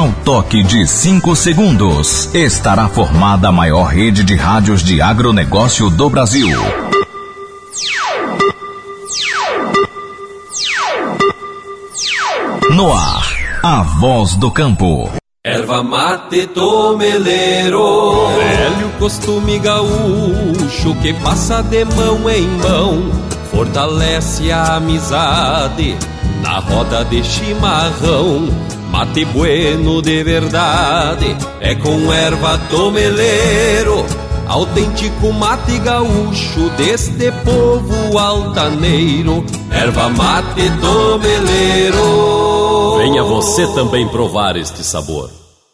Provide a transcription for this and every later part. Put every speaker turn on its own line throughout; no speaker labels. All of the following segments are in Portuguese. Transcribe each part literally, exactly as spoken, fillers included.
Ao toque de cinco segundos, estará formada a maior rede de rádios de agronegócio do Brasil. No ar, a voz do campo.
Erva mate tomeleiro, velho costume gaúcho que passa de mão em mão, fortalece a amizade na roda de chimarrão. Mate bueno de verdade é com erva tomeleiro, autêntico mate gaúcho deste povo altaneiro. Erva mate tomeleiro.
Venha você também provar este sabor.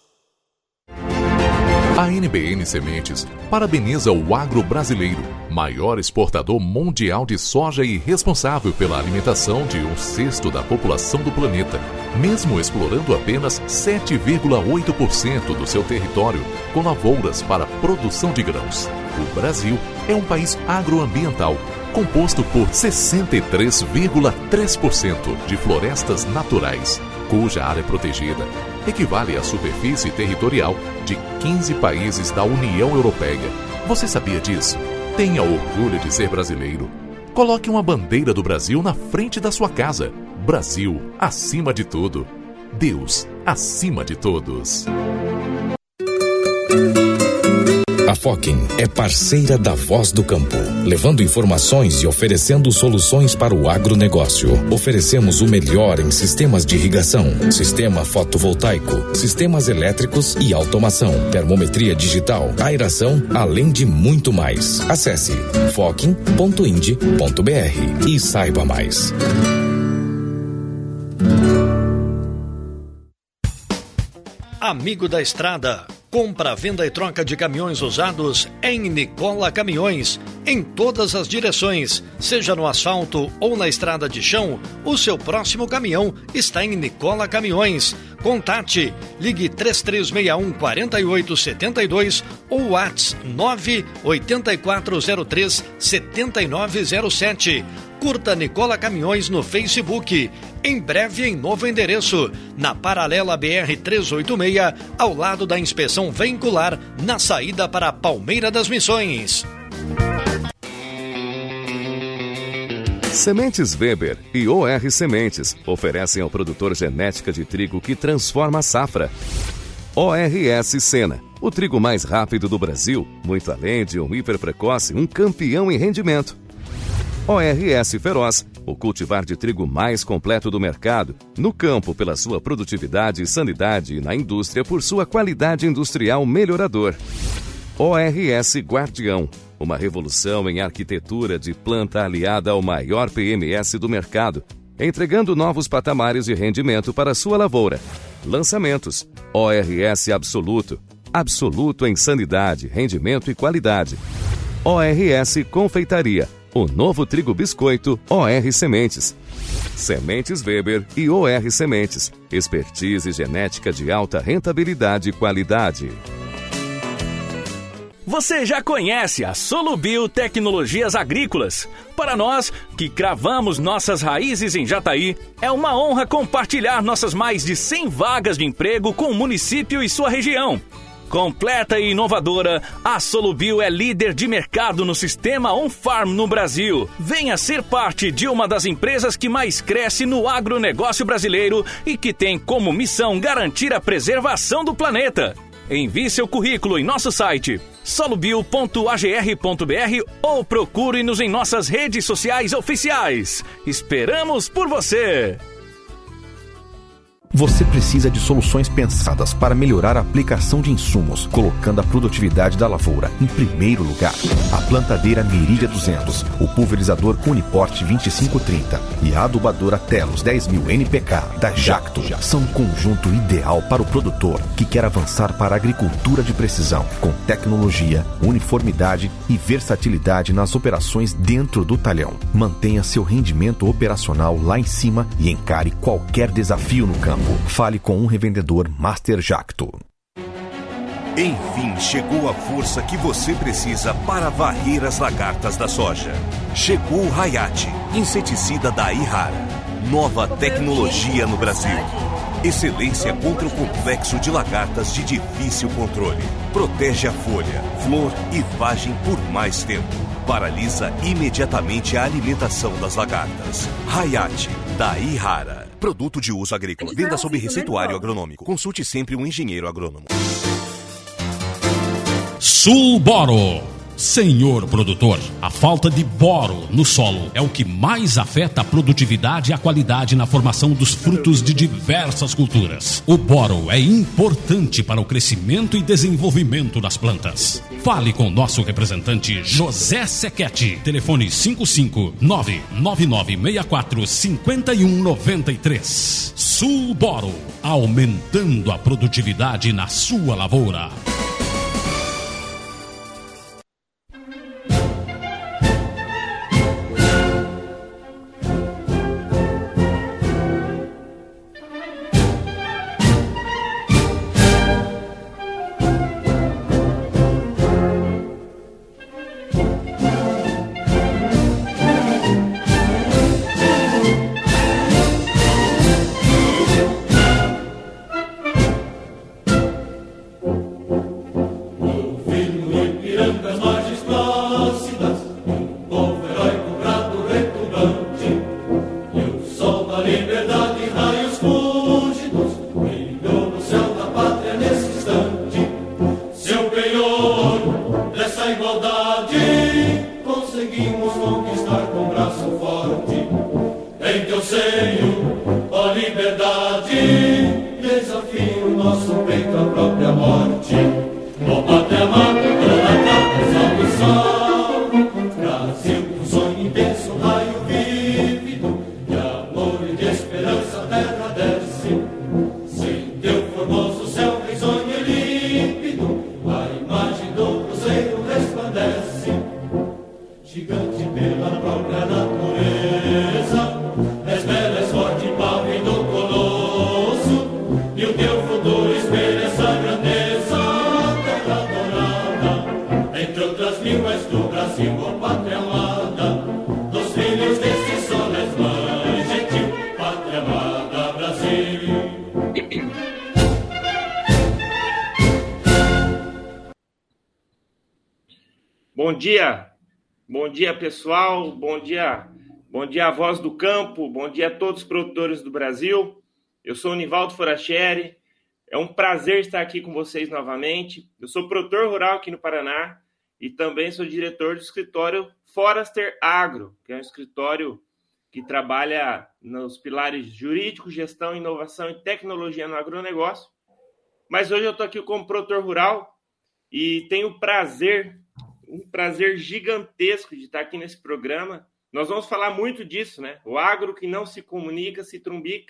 A N B N Sementes parabeniza o agro brasileiro, maior exportador mundial de soja e responsável pela alimentação de um sexto da população do planeta, mesmo explorando apenas sete vírgula oito por cento do seu território com lavouras para produção de grãos. O Brasil é um país agroambiental, composto por sessenta e três vírgula três por cento de florestas naturais, cuja área protegida equivale à superfície territorial de quinze países da União Europeia. Você sabia disso? Tenha orgulho de ser brasileiro. Coloque uma bandeira do Brasil na frente da sua casa. Brasil acima de tudo. Deus acima de todos.
A Fokin é parceira da Voz do Campo, levando informações e oferecendo soluções para o agronegócio. Oferecemos o melhor em sistemas de irrigação, sistema fotovoltaico, sistemas elétricos e automação, termometria digital, aeração, além de muito mais. Acesse fokin ponto ind ponto br e saiba mais.
Amigo da estrada, compra, venda e troca de caminhões usados em Nicola Caminhões, em todas as direções, seja no asfalto ou na estrada de chão, o seu próximo caminhão está em Nicola Caminhões. Contate, ligue três três seis um, quatro oito sete dois ou WhatsApp nove oito quatro zero três sete nove zero sete. Curta Nicola Caminhões no Facebook. Em breve em novo endereço, na paralela B R trezentos e oitenta e seis, ao lado da inspeção veicular, na saída para Palmeira das Missões.
Sementes Weber e O R Sementes oferecem ao produtor genética de trigo que transforma a safra. O R S Sena, o trigo mais rápido do Brasil, muito além de um hiper precoce, um campeão em rendimento. O R S Feroz, o cultivar de trigo mais completo do mercado, no campo pela sua produtividade e sanidade e na indústria por sua qualidade industrial melhorador. O R S Guardião, uma revolução em arquitetura de planta aliada ao maior P M S do mercado, entregando novos patamares de rendimento para sua lavoura. Lançamentos: O R S Absoluto, absoluto em sanidade, rendimento e qualidade. O R S Confeitaria, o novo trigo biscoito O R Sementes. Sementes Weber e O R Sementes. Expertise genética de alta rentabilidade e qualidade.
Você já conhece a Solubio Tecnologias Agrícolas? Para nós, que cravamos nossas raízes em Jataí, é uma honra compartilhar nossas mais de cem vagas de emprego com o município e sua região. Completa e inovadora, a Solubio é líder de mercado no sistema On-Farm no Brasil. Venha ser parte de uma das empresas que mais cresce no agronegócio brasileiro e que tem como missão garantir a preservação do planeta. Envie seu currículo em nosso site solubio ponto a g r ponto b r ou procure-nos em nossas redes sociais oficiais. Esperamos por você!
Você precisa de soluções pensadas para melhorar a aplicação de insumos, colocando a produtividade da lavoura em primeiro lugar. A plantadeira Meridia duzentos, o pulverizador Uniporte vinte e cinco trinta e a adubadora Telos dez mil N P K da Jacto são um conjunto ideal para o produtor que quer avançar para a agricultura de precisão, com tecnologia, uniformidade e versatilidade nas operações dentro do talhão. Mantenha seu rendimento operacional lá em cima e encare qualquer desafio no campo. Fale com um revendedor Master Jacto.
Enfim, chegou a força que você precisa para varrer as lagartas da soja. Chegou o Hayat, inseticida da Ihara. Nova tecnologia no Brasil. Excelência contra o complexo de lagartas de difícil controle. Protege a folha, flor e vagem por mais tempo. Paralisa imediatamente a alimentação das lagartas. Hayate, da Ihara. Produto de uso agrícola. Venda sob receituário agronômico. Consulte sempre um engenheiro agrônomo.
Sulboro. Senhor produtor, a falta de boro no solo é o que mais afeta a produtividade e a qualidade na formação dos frutos de diversas culturas. O boro é importante para o crescimento e desenvolvimento das plantas. Fale com nosso representante José Sequete. Telefone cinco cinco nove nove nove seis quatro cinco um nove três. Sulboro, aumentando a produtividade na sua lavoura.
Bom dia, bom dia pessoal, bom dia, bom dia a Voz do Campo, bom dia a todos os produtores do Brasil. Eu sou o Nivaldo Forastieri, é um prazer estar aqui com vocês novamente. Eu sou produtor rural aqui no Paraná e também sou diretor do escritório Forester Agro, que é um escritório que trabalha nos pilares jurídico, gestão, inovação e tecnologia no agronegócio. Mas hoje eu estou aqui como produtor rural e tenho o prazer... um prazer gigantesco de estar aqui nesse programa. Nós vamos falar muito disso, né? O agro que não se comunica, se trumbica.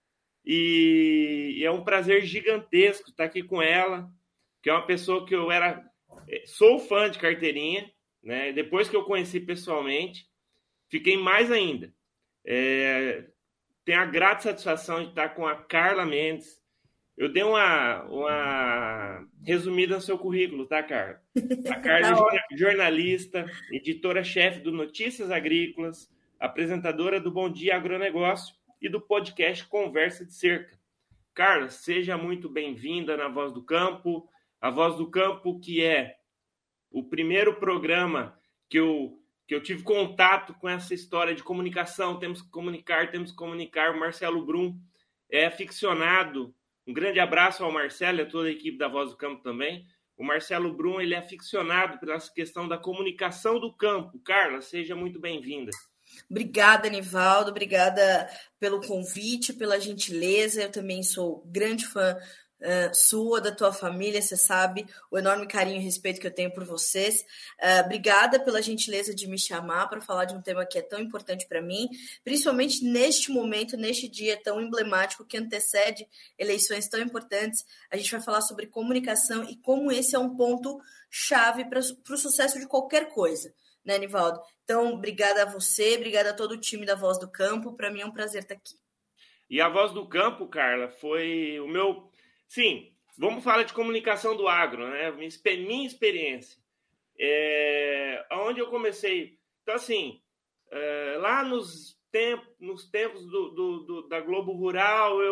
E é um prazer gigantesco estar aqui com ela, que é uma pessoa que eu era... Sou fã de carteirinha, né? Depois que eu conheci pessoalmente, fiquei mais ainda. É... Tenho a grata satisfação de estar com a Carla Mendes. Eu dei uma, uma resumida no seu currículo, tá, Carla? A Carla é jornalista, editora-chefe do Notícias Agrícolas, apresentadora do Bom Dia Agronegócio e do podcast Conversa de Cerca. Carla, seja muito bem-vinda na Voz do Campo. A Voz do Campo, que é o primeiro programa que eu, que eu tive contato com essa história de comunicação. Temos que comunicar, temos que comunicar. O Marcelo Brum é aficionado. Um grande abraço ao Marcelo e a toda a equipe da Voz do Campo também. O Marcelo Brum, ele é aficionado pela questão da comunicação do campo. Carla, seja muito bem-vinda.
Obrigada, Nivaldo. Obrigada pelo convite, pela gentileza. Eu também sou grande fã uh, sua, da tua família. Você sabe o enorme carinho e respeito que eu tenho por vocês. Uh, obrigada pela gentileza de me chamar para falar de um tema que é tão importante para mim, principalmente neste momento, neste dia tão emblemático que antecede eleições tão importantes. A gente vai falar sobre comunicação e como esse é um ponto-chave para o sucesso de qualquer coisa, né, Nivaldo? Então, obrigada a você, obrigada a todo o time da Voz do Campo. Para mim é um prazer estar aqui.
E a Voz do Campo, Carla, foi o meu... Sim, vamos falar de comunicação do agro, né? Minha experiência. É... Onde eu comecei... Então, assim, é... lá nos, temp... nos tempos do, do, do, da Globo Rural, eu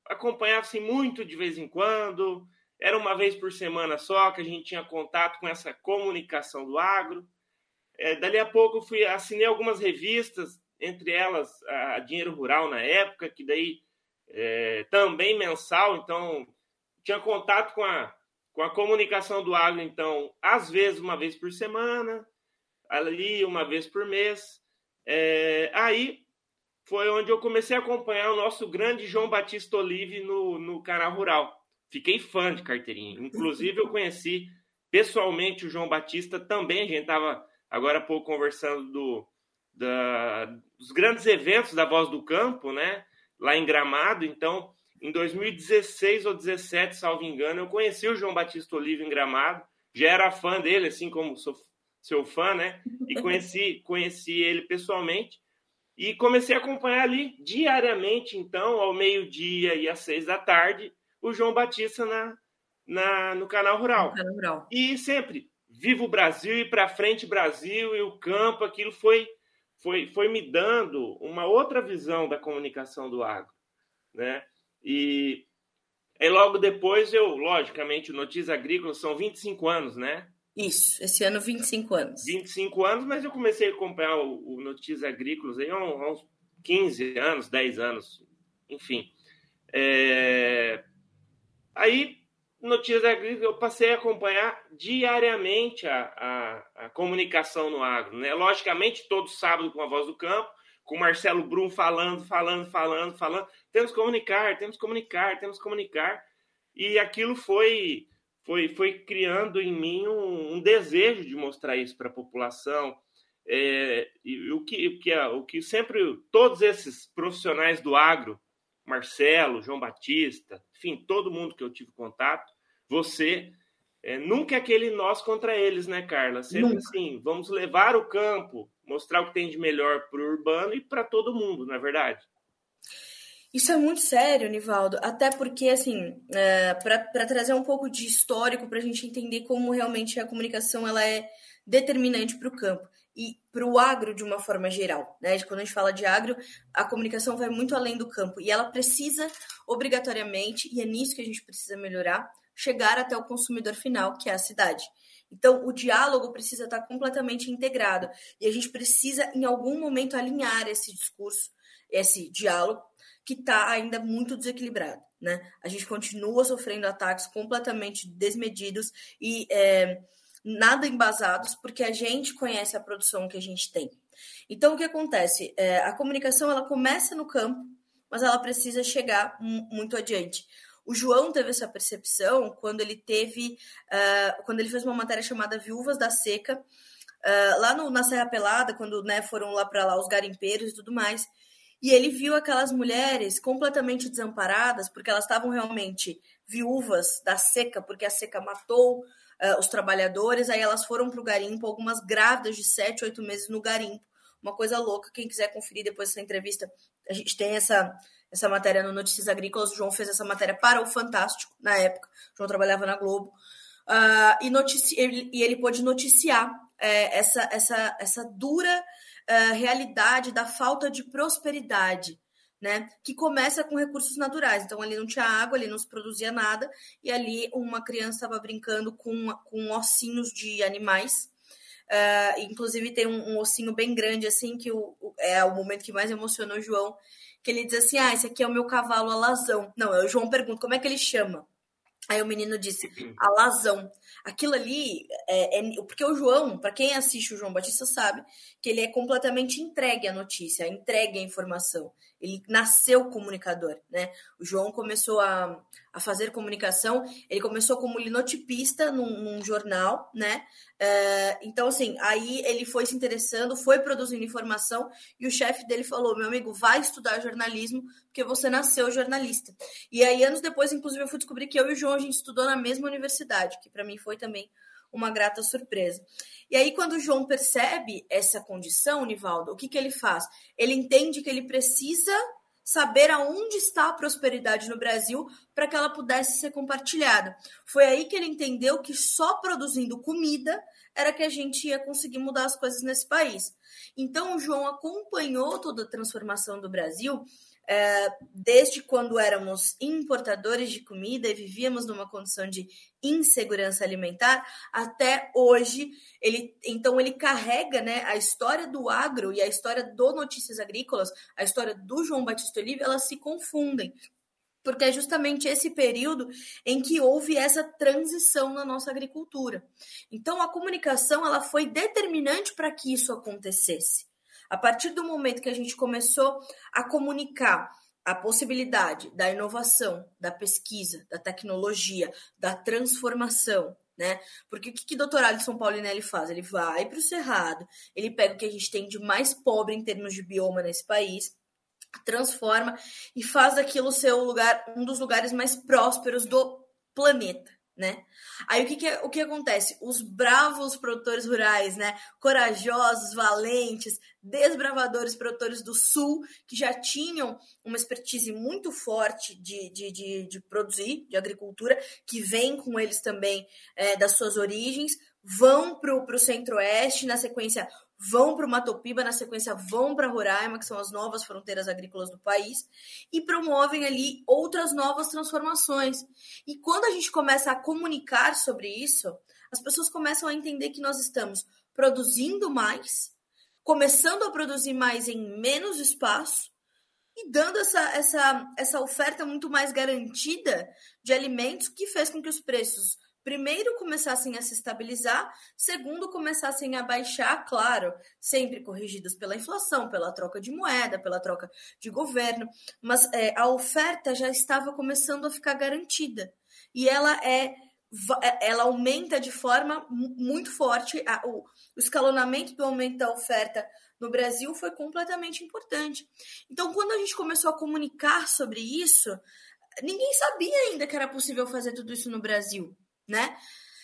acompanhava assim, muito de vez em quando, era uma vez por semana só que a gente tinha contato com essa comunicação do agro. É, dali a pouco eu fui, assinei algumas revistas, entre elas a Dinheiro Rural na época, que daí é, também mensal, então tinha contato com a, com a comunicação do agro, então, às vezes uma vez por semana, ali uma vez por mês. É, aí foi onde eu comecei a acompanhar o nosso grande João Batista Olive no, no canal Rural. Fiquei fã de carteirinha. Inclusive, eu conheci pessoalmente o João Batista também. A gente estava agora há pouco conversando do, da, dos grandes eventos da Voz do Campo, né? Lá em Gramado. Então, em dois mil e dezesseis ou dezessete, salvo engano, eu conheci o João Batista Olive em Gramado. Já era fã dele, assim como sou seu fã, né? E conheci, conheci ele pessoalmente. E comecei a acompanhar ali diariamente, então, ao meio-dia e às seis da tarde, o João Batista na, na, no Canal Rural.
No Canal Rural.
E sempre, viva o Brasil e para frente Brasil e o campo, aquilo foi, foi, foi me dando uma outra visão da comunicação do agro, né? E, e logo depois eu, logicamente, o Notícias Agrícolas são vinte e cinco anos, né?
Isso, esse ano vinte e cinco anos.
vinte e cinco anos, mas eu comecei a acompanhar o, o Notícias Agrícolas aí há uns quinze anos, dez anos, enfim. É... Aí, Notícias Agrícolas, eu passei a acompanhar diariamente a, a, a comunicação no agro, né? Logicamente, todo sábado com a Voz do Campo, com o Marcelo Brum falando, falando, falando, falando. Temos que comunicar, temos que comunicar, temos que comunicar. E aquilo foi... Foi, foi criando em mim um, um desejo de mostrar isso para a população. É, e o que, o, que, o que sempre todos esses profissionais do agro, Marcelo, João Batista, enfim, todo mundo que eu tive contato, você, é, nunca é aquele nós contra eles, né, Carla? Sempre nunca. Assim, vamos levar o campo, mostrar o que tem de melhor para o urbano e para todo mundo, não é verdade?
Isso é muito sério, Nivaldo, até porque, assim, é, para trazer um pouco de histórico, para a gente entender como realmente a comunicação ela é determinante para o campo e para o agro de uma forma geral, né? Quando a gente fala de agro, a comunicação vai muito além do campo e ela precisa, obrigatoriamente, e é nisso que a gente precisa melhorar, chegar até o consumidor final, que é a cidade. Então, o diálogo precisa estar completamente integrado e a gente precisa, em algum momento, alinhar esse discurso, esse diálogo, que está ainda muito desequilibrado, né? A gente continua sofrendo ataques completamente desmedidos e é, nada embasados, porque a gente conhece a produção que a gente tem. Então, o que acontece? É, a comunicação, ela começa no campo, mas ela precisa chegar m- muito adiante. O João teve essa percepção quando ele teve, uh, quando ele fez uma matéria chamada Viúvas da Seca, uh, lá no, na Serra Pelada, quando, né, foram lá para lá os garimpeiros e tudo mais. E ele viu aquelas mulheres completamente desamparadas, porque elas estavam realmente viúvas da seca, porque a seca matou uh, os trabalhadores, aí elas foram para o garimpo, algumas grávidas de sete, oito meses no garimpo. Uma coisa louca, quem quiser conferir depois dessa entrevista, a gente tem essa, essa matéria no Notícias Agrícolas, o João fez essa matéria para o Fantástico, na época, o João trabalhava na Globo, uh, e, notici- ele, e ele pôde noticiar uh, essa, essa, essa dura... Uh, realidade da falta de prosperidade, né? Que começa com recursos naturais. Então, ali não tinha água, ali não se produzia nada, e ali uma criança estava brincando com, com ossinhos de animais. Uh, inclusive, tem um, um ossinho bem grande, assim, que o, o, é o momento que mais emocionou o João, que ele diz assim, ah, esse aqui é o meu cavalo alazão. Não, o João pergunta, como é que ele chama? Aí o menino disse, alazão. Aquilo ali, é, é, porque o João, para quem assiste o João Batista sabe que ele é completamente entregue à notícia, entregue à informação. Ele nasceu comunicador, né? O João começou a, a fazer comunicação, ele começou como linotipista num, num jornal, né? É, então, assim, aí ele foi se interessando, foi produzindo informação e o chefe dele falou, meu amigo, vai estudar jornalismo porque você nasceu jornalista. E aí, anos depois, inclusive, eu fui descobrir que eu e o João, a gente estudou na mesma universidade, que para mim foi também uma grata surpresa. E aí, quando o João percebe essa condição, Nivaldo, o que, que ele faz? Ele entende que ele precisa saber aonde está a prosperidade no Brasil para que ela pudesse ser compartilhada. Foi aí que ele entendeu que só produzindo comida era que a gente ia conseguir mudar as coisas nesse país. Então, o João acompanhou toda a transformação do Brasil é, desde quando éramos importadores de comida e vivíamos numa condição de insegurança alimentar, até hoje. Ele, então ele carrega, né, a história do agro e a história do Notícias Agrícolas, a história do João Batista Olive, elas se confundem, porque é justamente esse período em que houve essa transição na nossa agricultura. Então a comunicação ela foi determinante para que isso acontecesse. A partir do momento que a gente começou a comunicar a possibilidade da inovação, da pesquisa, da tecnologia, da transformação, né? Porque o que, que o doutor Alisson Paulinelli faz? Ele vai para o Cerrado, ele pega o que a gente tem de mais pobre em termos de bioma nesse país, transforma e faz daquilo seu lugar, um dos lugares mais prósperos do planeta, né? Aí o que, que, o que acontece? Os bravos produtores rurais, né? Corajosos, valentes, desbravadores produtores do Sul, que já tinham uma expertise muito forte de, de, de, de produzir, de agricultura, que vem com eles também é, das suas origens, vão para o Centro-Oeste, na sequência vão para o Mato Piba, na sequência vão para Roraima, que são as novas fronteiras agrícolas do país, e promovem ali outras novas transformações. E quando a gente começa a comunicar sobre isso, as pessoas começam a entender que nós estamos produzindo mais, começando a produzir mais em menos espaço, e dando essa, essa, essa oferta muito mais garantida de alimentos, que fez com que os preços primeiro começassem a se estabilizar, segundo começassem a baixar, claro, sempre corrigidos pela inflação, pela troca de moeda, pela troca de governo, mas é, a oferta já estava começando a ficar garantida. E ela é ela aumenta de forma muito forte. O escalonamento do aumento da oferta no Brasil foi completamente importante. Então, quando a gente começou a comunicar sobre isso, ninguém sabia ainda que era possível fazer tudo isso no Brasil, né?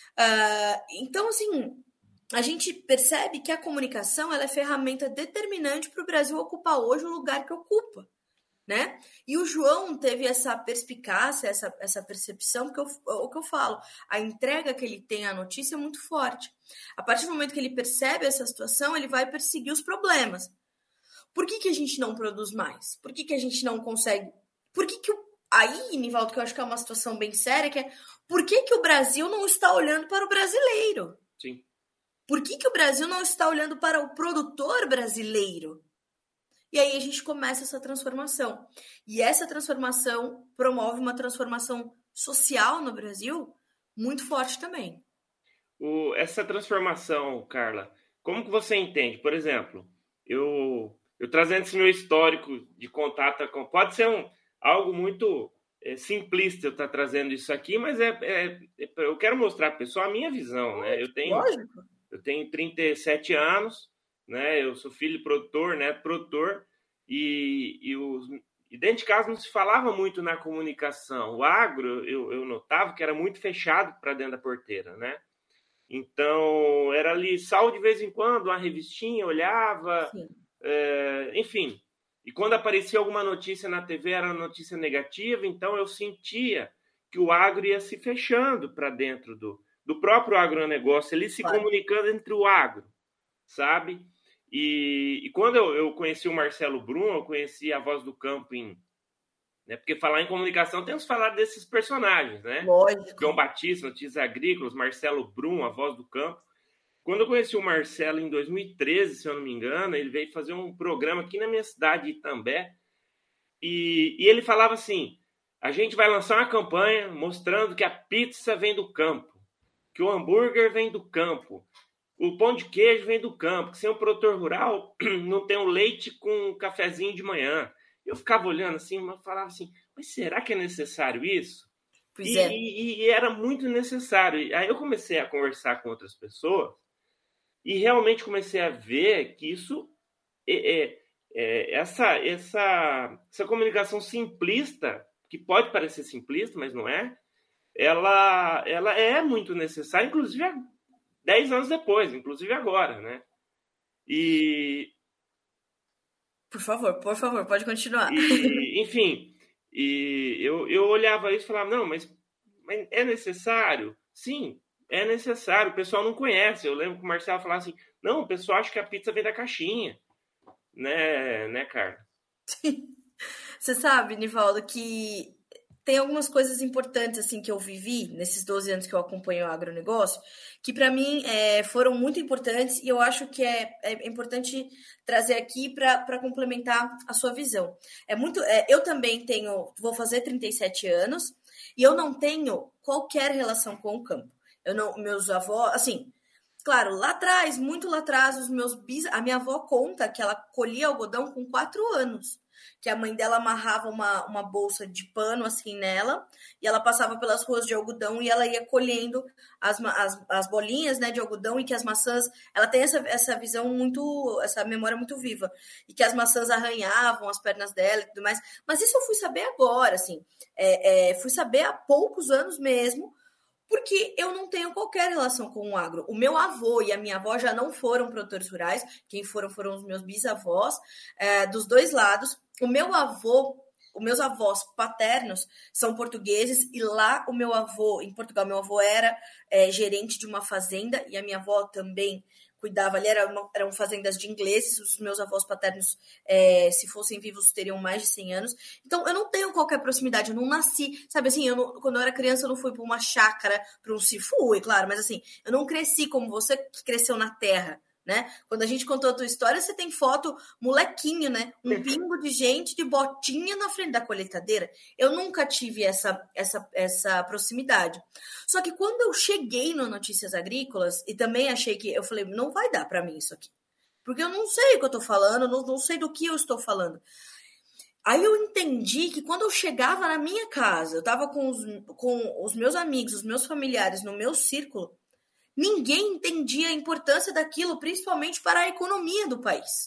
Uh, então, assim, a gente percebe que a comunicação ela é ferramenta determinante para o Brasil ocupar hoje o lugar que ocupa, né? E o João teve essa perspicácia, essa, essa percepção, que eu, o que eu falo, a entrega que ele tem à notícia é muito forte. A partir do momento que ele percebe essa situação, ele vai perseguir os problemas. Por que que a gente não produz mais? Por que que a gente não consegue? Por que que o Aí, Nivaldo, que eu acho que é uma situação bem séria, que é por que que o Brasil não está olhando para o brasileiro?
Sim.
Por que que o Brasil não está olhando para o produtor brasileiro? E aí a gente começa essa transformação. E essa transformação promove uma transformação social no Brasil muito forte também.
O, essa transformação, Carla, como que você entende? Por exemplo, eu, eu trazendo esse meu histórico de contato com... Pode ser um... algo muito é, simplista eu estar trazendo isso aqui, mas é, é, é, eu quero mostrar para o pessoal a minha visão, né? Eu tenho, eu tenho trinta e sete anos, né? Eu sou filho de produtor, neto produtor, e, e, os, e dentro de casa não se falava muito na comunicação. O agro, eu, eu notava que era muito fechado para dentro da porteira, né? Então, era ali sal de vez em quando, uma revistinha, olhava, é, enfim... E quando aparecia alguma notícia na T V, era notícia negativa, então eu sentia que o agro ia se fechando para dentro do, do próprio agronegócio, ele se claro. comunicando entre o agro, sabe? E, e quando eu, eu conheci o Marcelo Brum, eu conheci a Voz do Campo, em, né? Porque falar em comunicação, temos que falar desses personagens, né?
Lógico.
João Batista, Notícias Agrícolas, Marcelo Brum, a Voz do Campo. Quando eu conheci o Marcelo em dois mil e treze, se eu não me engano, ele veio fazer um programa aqui na minha cidade, Itambé, e, e ele falava assim, a gente vai lançar uma campanha mostrando que a pizza vem do campo, que o hambúrguer vem do campo, o pão de queijo vem do campo, que sem um produtor rural não tem um leite com um cafezinho de manhã. Eu ficava olhando assim, mas falava assim, mas será que é necessário isso?
Pois
e,
é.
e, e era muito necessário. Aí eu comecei a conversar com outras pessoas, e realmente comecei a ver que isso, é, é, é, essa, essa, essa comunicação simplista, que pode parecer simplista, mas não é, ela, ela é muito necessária, inclusive dez anos depois, inclusive agora, né? E...
Por favor, por favor, pode continuar.
E, enfim, e eu, eu olhava isso e falava, não, mas, mas é necessário? Sim. É necessário, o pessoal não conhece. Eu lembro que o Marcelo falava assim, não, o pessoal acha que a pizza vem da caixinha. Né, né, Carla?
Sim. Você sabe, Nivaldo, que tem algumas coisas importantes assim que eu vivi nesses doze anos que eu acompanho o agronegócio, que para mim é, foram muito importantes e eu acho que é, é importante trazer aqui para complementar a sua visão. É muito, é, eu também tenho, vou fazer trinta e sete anos e eu não tenho qualquer relação com o campo. Eu não, meus avós, assim, claro, lá atrás, muito lá atrás, os meus bis, a minha avó conta que ela colhia algodão com quatro anos. Que a mãe dela amarrava uma, uma bolsa de pano assim nela, e ela passava pelas ruas de algodão e ela ia colhendo as, as, as bolinhas, né, de algodão, e que as maçãs, ela tem essa, essa visão muito, essa memória muito viva, e que as maçãs arranhavam as pernas dela e tudo mais. Mas isso eu fui saber agora, assim, é, é, fui saber há poucos anos mesmo, porque eu não tenho qualquer relação com o agro. O meu avô e a minha avó já não foram produtores rurais, quem foram foram os meus bisavós, é, dos dois lados. O meu avô, os meus avós paternos são portugueses e lá o meu avô, em Portugal, meu avô era é, gerente de uma fazenda e a minha avó também cuidava ali, era uma, eram fazendas de ingleses, os meus avós paternos, é, se fossem vivos, teriam mais de cem anos. Então, eu não tenho qualquer proximidade, eu não nasci, sabe assim, eu não, quando eu era criança eu não fui para uma chácara, para um fui, claro, mas assim, eu não cresci como você que cresceu na terra, né? Quando a gente contou a tua história, você tem foto molequinho, né? Um pingo de gente de botinha na frente da colheitadeira. Eu nunca tive essa, essa, essa proximidade. Só que quando eu cheguei no Notícias Agrícolas, e também achei que, eu falei, não vai dar para mim isso aqui. Porque eu não sei o que eu tô falando, não, não sei do que eu estou falando. Aí eu entendi que quando eu chegava na minha casa, eu tava com os, com os meus amigos, os meus familiares no meu círculo, ninguém entendia a importância daquilo, principalmente para a economia do país.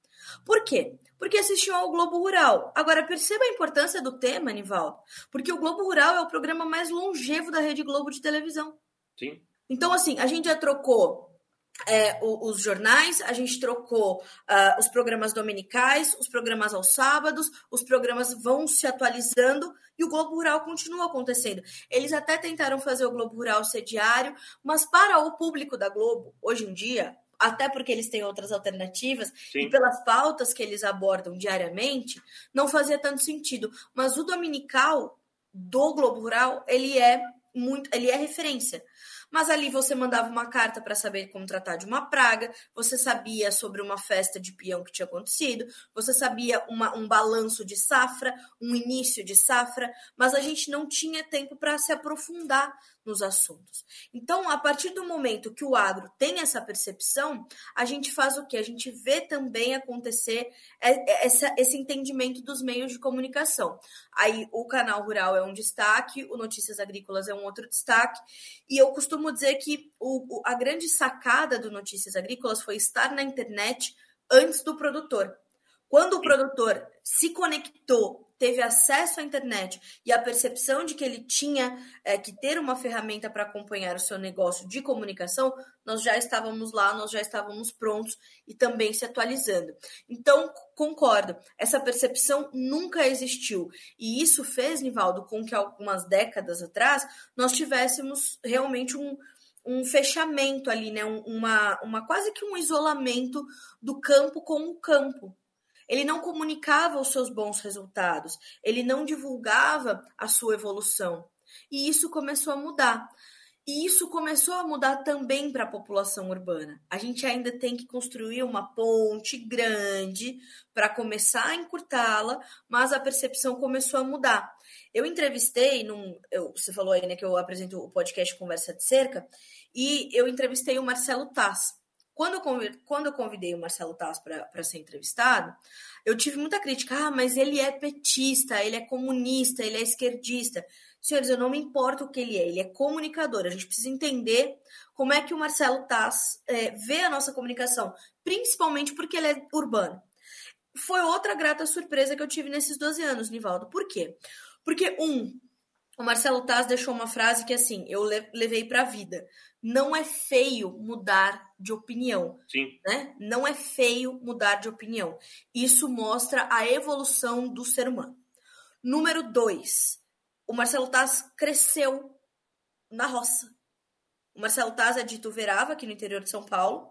Por quê? Porque assistiam ao Globo Rural. Agora, perceba a importância do tema, Nivaldo, porque o Globo Rural é o programa mais longevo da Rede Globo de televisão.
Sim.
Então, assim, a gente já trocou é, os jornais, a gente trocou uh, os programas dominicais, os programas aos sábados, os programas vão se atualizando e o Globo Rural continua acontecendo. Eles até tentaram fazer o Globo Rural ser diário, mas para o público da Globo, hoje em dia, até porque eles têm outras alternativas, Sim. e pelas pautas que eles abordam diariamente, não fazia tanto sentido. Mas o dominical do Globo Rural, ele é muito, ele é referência. Mas ali você mandava uma carta para saber como tratar de uma praga, você sabia sobre uma festa de peão que tinha acontecido, você sabia uma, um balanço de safra, um início de safra, mas a gente não tinha tempo para se aprofundar nos assuntos. Então, a partir do momento que o agro tem essa percepção, a gente faz o quê? A gente vê também acontecer essa, esse entendimento dos meios de comunicação. Aí o Canal Rural é um destaque, o Notícias Agrícolas é um outro destaque, e eu costumo dizer que o, o, a grande sacada do Notícias Agrícolas foi estar na internet antes do produtor. Quando o produtor se conectou, teve acesso à internet e a percepção de que ele tinha é, que ter uma ferramenta para acompanhar o seu negócio de comunicação, nós já estávamos lá, nós já estávamos prontos e também se atualizando. Então, concordo, essa percepção nunca existiu. E isso fez, Nivaldo, com que algumas décadas atrás nós tivéssemos realmente um, um fechamento ali, né? uma, uma, quase que um isolamento do campo com o campo. Ele não comunicava os seus bons resultados, ele não divulgava a sua evolução. E isso começou a mudar. E isso começou a mudar também para a população urbana. A gente ainda tem que construir uma ponte grande para começar a encurtá-la, mas a percepção começou a mudar. Eu entrevistei, num, eu, você falou aí, né, que eu apresento o podcast Conversa de Cerca, e eu entrevistei o Marcelo Taz. Quando eu, quando eu convidei o Marcelo Taz para ser entrevistado, eu tive muita crítica. Ah, mas ele é petista, ele é comunista, ele é esquerdista. Senhores, eu não me importo o que ele é, ele é comunicador. A gente precisa entender como é que o Marcelo Taz é, vê a nossa comunicação, principalmente porque ele é urbano. Foi outra grata surpresa que eu tive nesses doze anos, Nivaldo. Por quê? Porque, um, o Marcelo Taz deixou uma frase que, assim, eu levei para a vida. Não é feio mudar de opinião.
Sim.
Né? Não é feio mudar de opinião. Isso mostra a evolução do ser humano. Número dois, o Marcelo Taz cresceu na roça. O Marcelo Taz é de Ituverava, aqui no interior de São Paulo.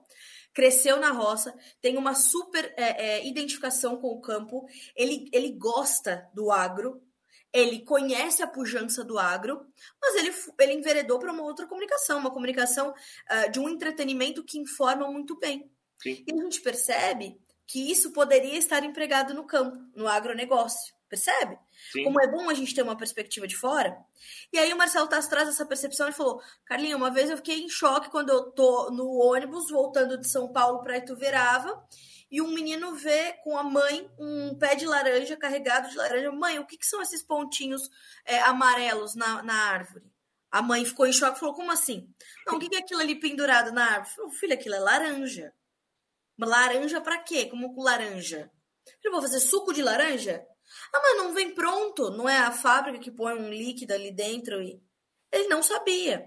cresceu na roça, tem uma super é, é, identificação com o campo, ele, ele gosta do agro, ele conhece a pujança do agro, mas ele, ele enveredou para uma outra comunicação, uma comunicação uh, de um entretenimento que informa muito bem.
Sim.
E a gente percebe que isso poderia estar empregado no campo, no agronegócio. Percebe? Sim. Como é bom a gente ter uma perspectiva de fora. E aí o Marcelo Tasso traz essa percepção e falou, Carlinha, uma vez eu fiquei em choque quando eu tô no ônibus voltando de São Paulo para Ituverava e um menino vê com a mãe um pé de laranja carregado de laranja. Mãe, o que, que são esses pontinhos é, amarelos na, na árvore? A mãe ficou em choque e falou, como assim? Não, o que, que é aquilo ali pendurado na árvore? Falei, filho, aquilo é laranja. Laranja para quê? Como com laranja? Eu vou fazer suco de laranja? Ah, mas não vem pronto, não é a fábrica que põe um líquido ali dentro e... Ele não sabia.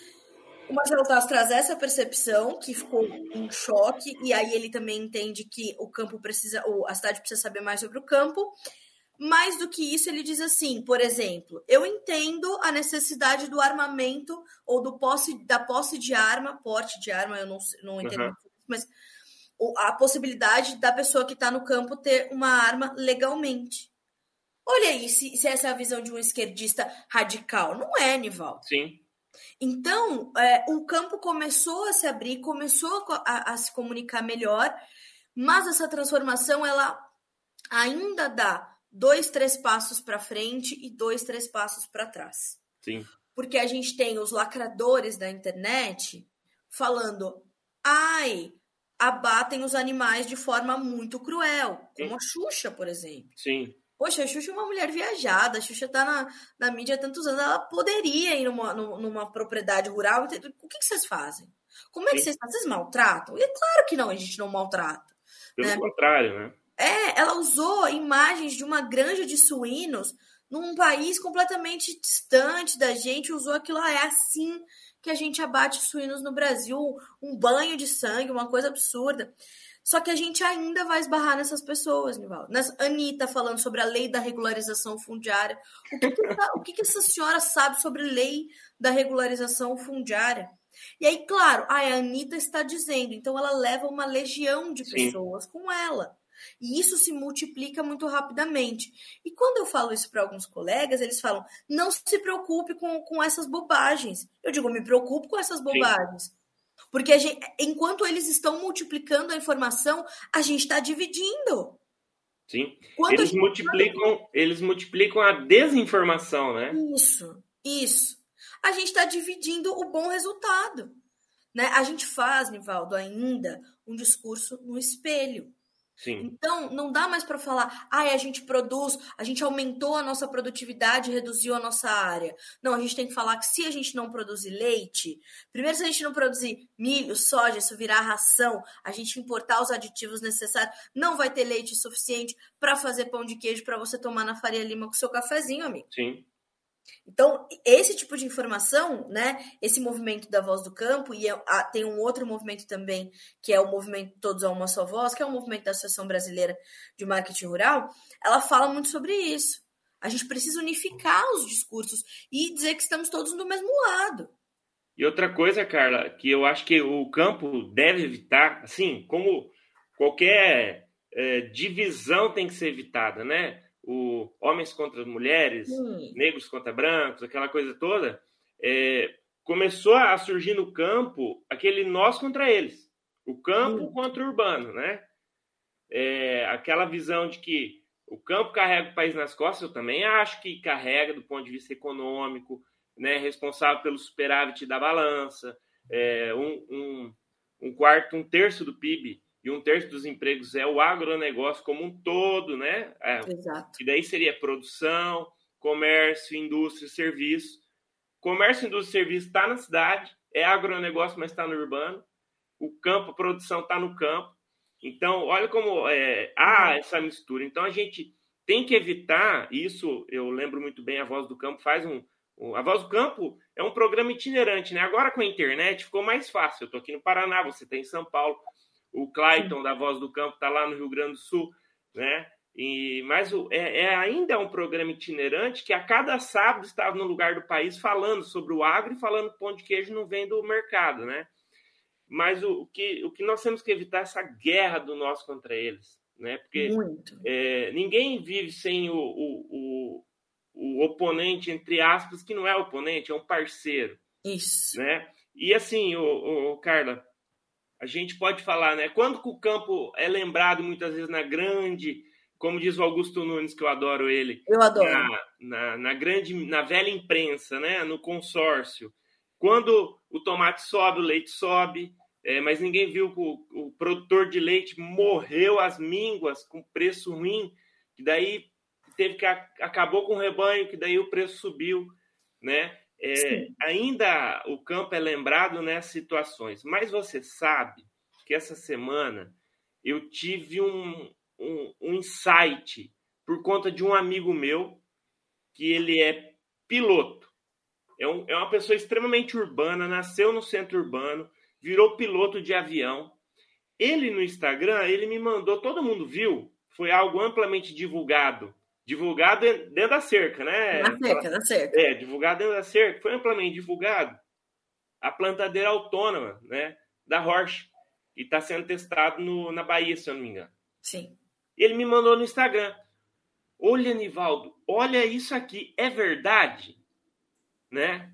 O Marcelo Tasso traz essa percepção que ficou um choque e aí ele também entende que o campo precisa, ou a cidade precisa saber mais sobre o campo. Mais do que isso, ele diz assim, por exemplo, eu entendo a necessidade do armamento ou do posse, da posse de arma, porte de arma, eu não, não entendo, uhum. mas... a possibilidade da pessoa que está no campo ter uma arma legalmente. Olha aí, se, se essa é a visão de um esquerdista radical. Não é, Nivaldo.
Sim.
Então, é, o campo começou a se abrir, começou a, a, a se comunicar melhor, mas essa transformação, ela ainda dá dois, três passos para frente e dois, três passos para trás.
Sim.
Porque a gente tem os lacradores da internet falando, ai... abatem os animais de forma muito cruel, como a Xuxa, por exemplo.
Sim.
Poxa, a Xuxa é uma mulher viajada, a Xuxa tá na, na mídia há tantos anos, ela poderia ir numa, numa propriedade rural. O que, que vocês fazem? Como é que Sim. vocês fazem? Vocês maltratam? E é claro que não, a gente não maltrata.
Pelo
né?
contrário, né?
É, ela usou imagens de uma granja de suínos num país completamente distante da gente, usou aquilo, ah, é assim que a gente abate suínos no Brasil, um banho de sangue, uma coisa absurda. Só que a gente ainda vai esbarrar nessas pessoas, Nivaldo. Nessa Anitta falando sobre a lei da regularização fundiária. O que, que, o que, que essa senhora sabe sobre a lei da regularização fundiária? E aí, claro, a Anitta está dizendo, então ela leva uma legião de pessoas Sim. com ela. E isso se multiplica muito rapidamente. E quando eu falo isso para alguns colegas, eles falam, não se preocupe com, com essas bobagens. Eu digo, me preocupo com essas bobagens. Sim. Porque a gente, enquanto eles estão multiplicando a informação, a gente está dividindo.
Sim. Eles multiplicam, tá... eles multiplicam a desinformação, né?
Isso, isso. A gente está dividindo o bom resultado. Né? A gente faz, Nivaldo, ainda um discurso no espelho.
Sim.
Então, não dá mais para falar, ah, a gente produz, a gente aumentou a nossa produtividade e reduziu a nossa área. Não, a gente tem que falar que se a gente não produzir leite, primeiro se a gente não produzir milho, soja, isso virar ração, a gente importar os aditivos necessários, não vai ter leite suficiente para fazer pão de queijo para você tomar na Faria Lima com seu cafezinho, amigo.
Sim.
Então, esse tipo de informação, né, esse movimento da Voz do Campo, e a, tem um outro movimento também, que é o movimento Todos a Uma Só Voz, que é o movimento da Associação Brasileira de Marketing Rural, ela fala muito sobre isso. A gente precisa unificar os discursos e dizer que estamos todos do mesmo lado.
E outra coisa, Carla, que eu acho que o campo deve evitar, assim, como qualquer é, divisão tem que ser evitada, né? O homens contra mulheres, hum. negros contra brancos, aquela coisa toda, é, começou a surgir no campo aquele nós contra eles, o campo hum. contra o urbano, né? É, aquela visão de que o campo carrega o país nas costas, eu também acho que carrega do ponto de vista econômico, né? Responsável pelo superávit da balança, é, um, um, um quarto, um terço do P I B e um terço dos empregos é o agronegócio como um todo, né? É,
Exato.
E daí seria produção, comércio, indústria, serviço. Comércio, indústria e serviço está na cidade, é agronegócio, mas está no urbano. O campo, a produção está no campo. Então, olha como é, há essa mistura. Então, a gente tem que evitar isso. Eu lembro muito bem, a Voz do Campo faz um... um a Voz do Campo é um programa itinerante, né? Agora, com a internet, ficou mais fácil. Eu estou aqui no Paraná, você está em São Paulo. O Clayton, da Voz do Campo, está lá no Rio Grande do Sul, né? E, mas o, é, é ainda um programa itinerante que a cada sábado estava no lugar do país falando sobre o agro e falando que pão de queijo não vem do mercado, né? Mas o, o, que, o que nós temos que evitar é essa guerra do nós contra eles, né? Porque é, ninguém vive sem o, o, o, o oponente, entre aspas, que não é oponente, é um parceiro.
Isso.
Né? E assim, o, o, Carla, a gente pode falar, né? Quando que o campo é lembrado muitas vezes na grande, como diz o Augusto Nunes, que eu adoro ele.
Eu adoro.
Na, na, na grande, na velha imprensa, né? No consórcio. Quando o tomate sobe, o leite sobe, é, mas ninguém viu que o, o produtor de leite morreu às mínguas com preço ruim, que daí teve que acabou com o rebanho, que daí o preço subiu, né? É, ainda o campo é lembrado nessas situações, mas você sabe que essa semana eu tive um, um, um insight por conta de um amigo meu que ele é piloto, é, um, é uma pessoa extremamente urbana, nasceu no centro urbano, virou piloto de avião. Ele no Instagram, ele me mandou, todo mundo viu, foi algo amplamente divulgado. Divulgado dentro da cerca, né?
Na cerca, na cerca.
É, divulgado dentro da cerca. Foi amplamente divulgado a plantadeira autônoma, né? Da Horsch. E está sendo testado no, na Bahia, se eu não me engano.
Sim.
Ele me mandou no Instagram. Olha, Nivaldo, olha isso aqui. É verdade? Né?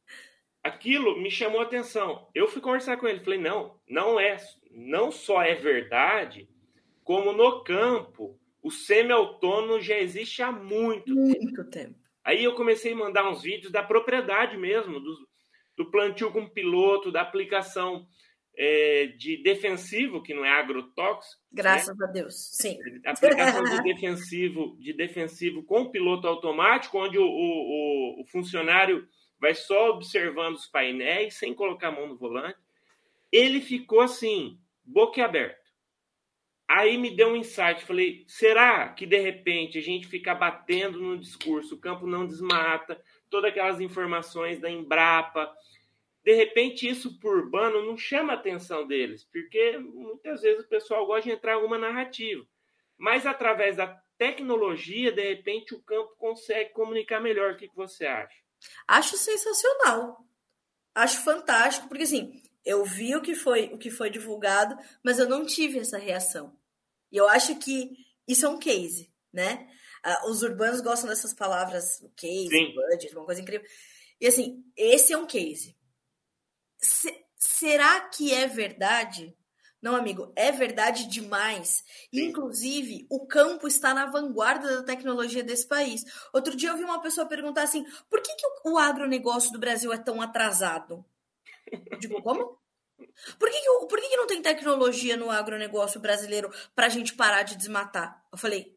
Aquilo me chamou a atenção. Eu fui conversar com ele. Falei, não, não é. Não só é verdade, como no campo... O semi-autônomo já existe há muito,
muito tempo. tempo.
Aí eu comecei a mandar uns vídeos da propriedade mesmo, do, do plantio com piloto, da aplicação é, de defensivo, que não é agrotóxico.
Graças
né?
a Deus, sim.
Aplicação de defensivo, de defensivo com piloto automático, onde o, o, o funcionário vai só observando os painéis, sem colocar a mão no volante. Ele ficou assim, boquiaberto. Aí me deu um insight, falei, será que de repente a gente fica batendo no discurso, o campo não desmata, todas aquelas informações da Embrapa, de repente isso por urbano não chama a atenção deles, porque muitas vezes o pessoal gosta de entrar em alguma narrativa, mas através da tecnologia, de repente o campo consegue comunicar melhor. O que você acha?
Acho sensacional, acho fantástico, porque assim... Eu vi o que foi o que foi divulgado, mas eu não tive essa reação. E eu acho que isso é um case, né? Uh, os urbanos gostam dessas palavras, case, Sim. budget, uma coisa incrível. E assim, esse é um case. Se, será que é verdade? Não, amigo, é verdade demais. Sim. Inclusive, o campo está na vanguarda da tecnologia desse país. Outro dia eu vi uma pessoa perguntar assim, por que, que o, o agronegócio do Brasil é tão atrasado? Eu digo, como? Por que, que, por que, que não tem tecnologia no agronegócio brasileiro para a gente parar de desmatar? Eu falei,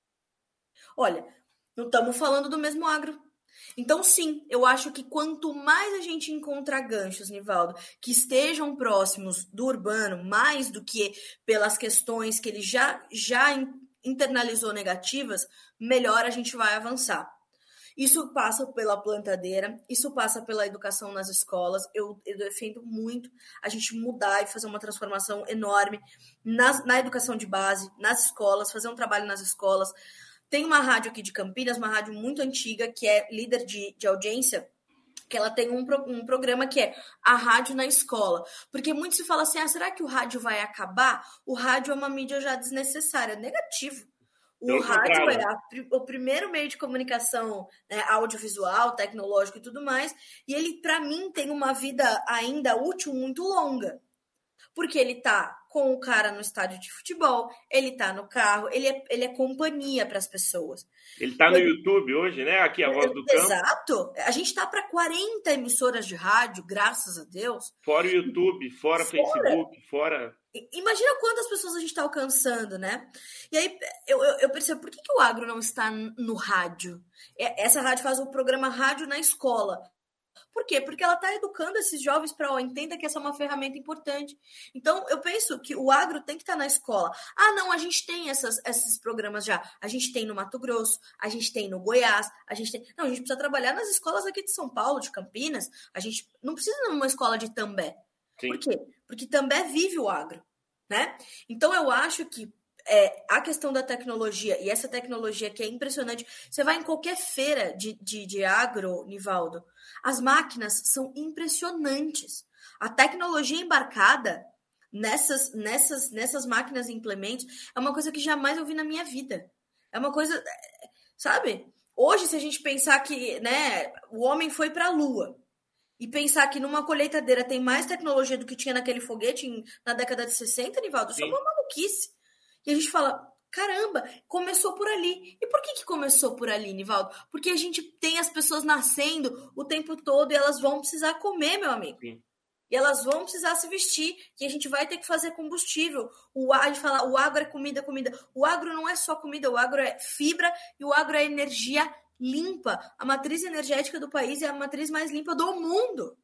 olha, não estamos falando do mesmo agro. Então, sim, eu acho que quanto mais a gente encontrar ganchos, Nivaldo, que estejam próximos do urbano, mais do que pelas questões que ele já, já internalizou negativas, melhor a gente vai avançar. Isso passa pela plantadeira, isso passa pela educação nas escolas. Eu, eu defendo muito a gente mudar e fazer uma transformação enorme nas, na educação de base, nas escolas, fazer um trabalho nas escolas. Tem uma rádio aqui de Campinas, uma rádio muito antiga, que é líder de, de audiência, que ela tem um, pro, um programa que é a rádio na escola. Porque muito se fala assim, ah, será que o rádio vai acabar? O rádio é uma mídia já desnecessária. Negativo. O rádio é a, o primeiro meio de comunicação, né, audiovisual, tecnológico e tudo mais, e ele, para mim, tem uma vida ainda útil muito longa. Porque ele tá com o cara no estádio de futebol, ele tá no carro, ele é, ele é companhia para as pessoas.
Ele tá no ele... YouTube hoje, né? Aqui a Voz do Campo.
Exato. A gente tá para quarenta emissoras de rádio, graças a Deus.
Fora o YouTube, fora, fora. Facebook, fora...
Imagina quantas pessoas a gente está alcançando, né? E aí eu, eu, eu percebo, por que, que o agro não está no rádio? Essa rádio faz o programa Rádio na Escola. Por quê? Porque ela está educando esses jovens para, ó, entenda que essa é uma ferramenta importante. Então, eu penso que o agro tem que estar na escola. Ah, não, a gente tem essas, esses programas já. A gente tem no Mato Grosso, a gente tem no Goiás, a gente tem... Não, a gente precisa trabalhar nas escolas aqui de São Paulo, de Campinas. A gente não precisa ir numa escola de També. Sim. Por quê? Porque També vive o agro, né? Então, eu acho que É, a questão da tecnologia, e essa tecnologia que é impressionante, você vai em qualquer feira de, de, de agro, Nivaldo, as máquinas são impressionantes. A tecnologia embarcada nessas, nessas, nessas máquinas e implementos é uma coisa que jamais eu vi na minha vida. É uma coisa, sabe? Hoje, se a gente pensar que, né, o homem foi para a Lua e pensar que numa colheitadeira tem mais tecnologia do que tinha naquele foguete em, na década de sessenta, Nivaldo, isso é uma maluquice. E a gente fala, caramba, começou por ali. E por que, que começou por ali, Nivaldo? Porque a gente tem as pessoas nascendo o tempo todo e elas vão precisar comer, meu amigo.
Sim.
E elas vão precisar se vestir, e a gente vai ter que fazer combustível. O, a gente fala, o agro é comida, comida. O agro não é só comida, o agro é fibra e o agro é energia limpa. A matriz energética do país é a matriz mais limpa do mundo.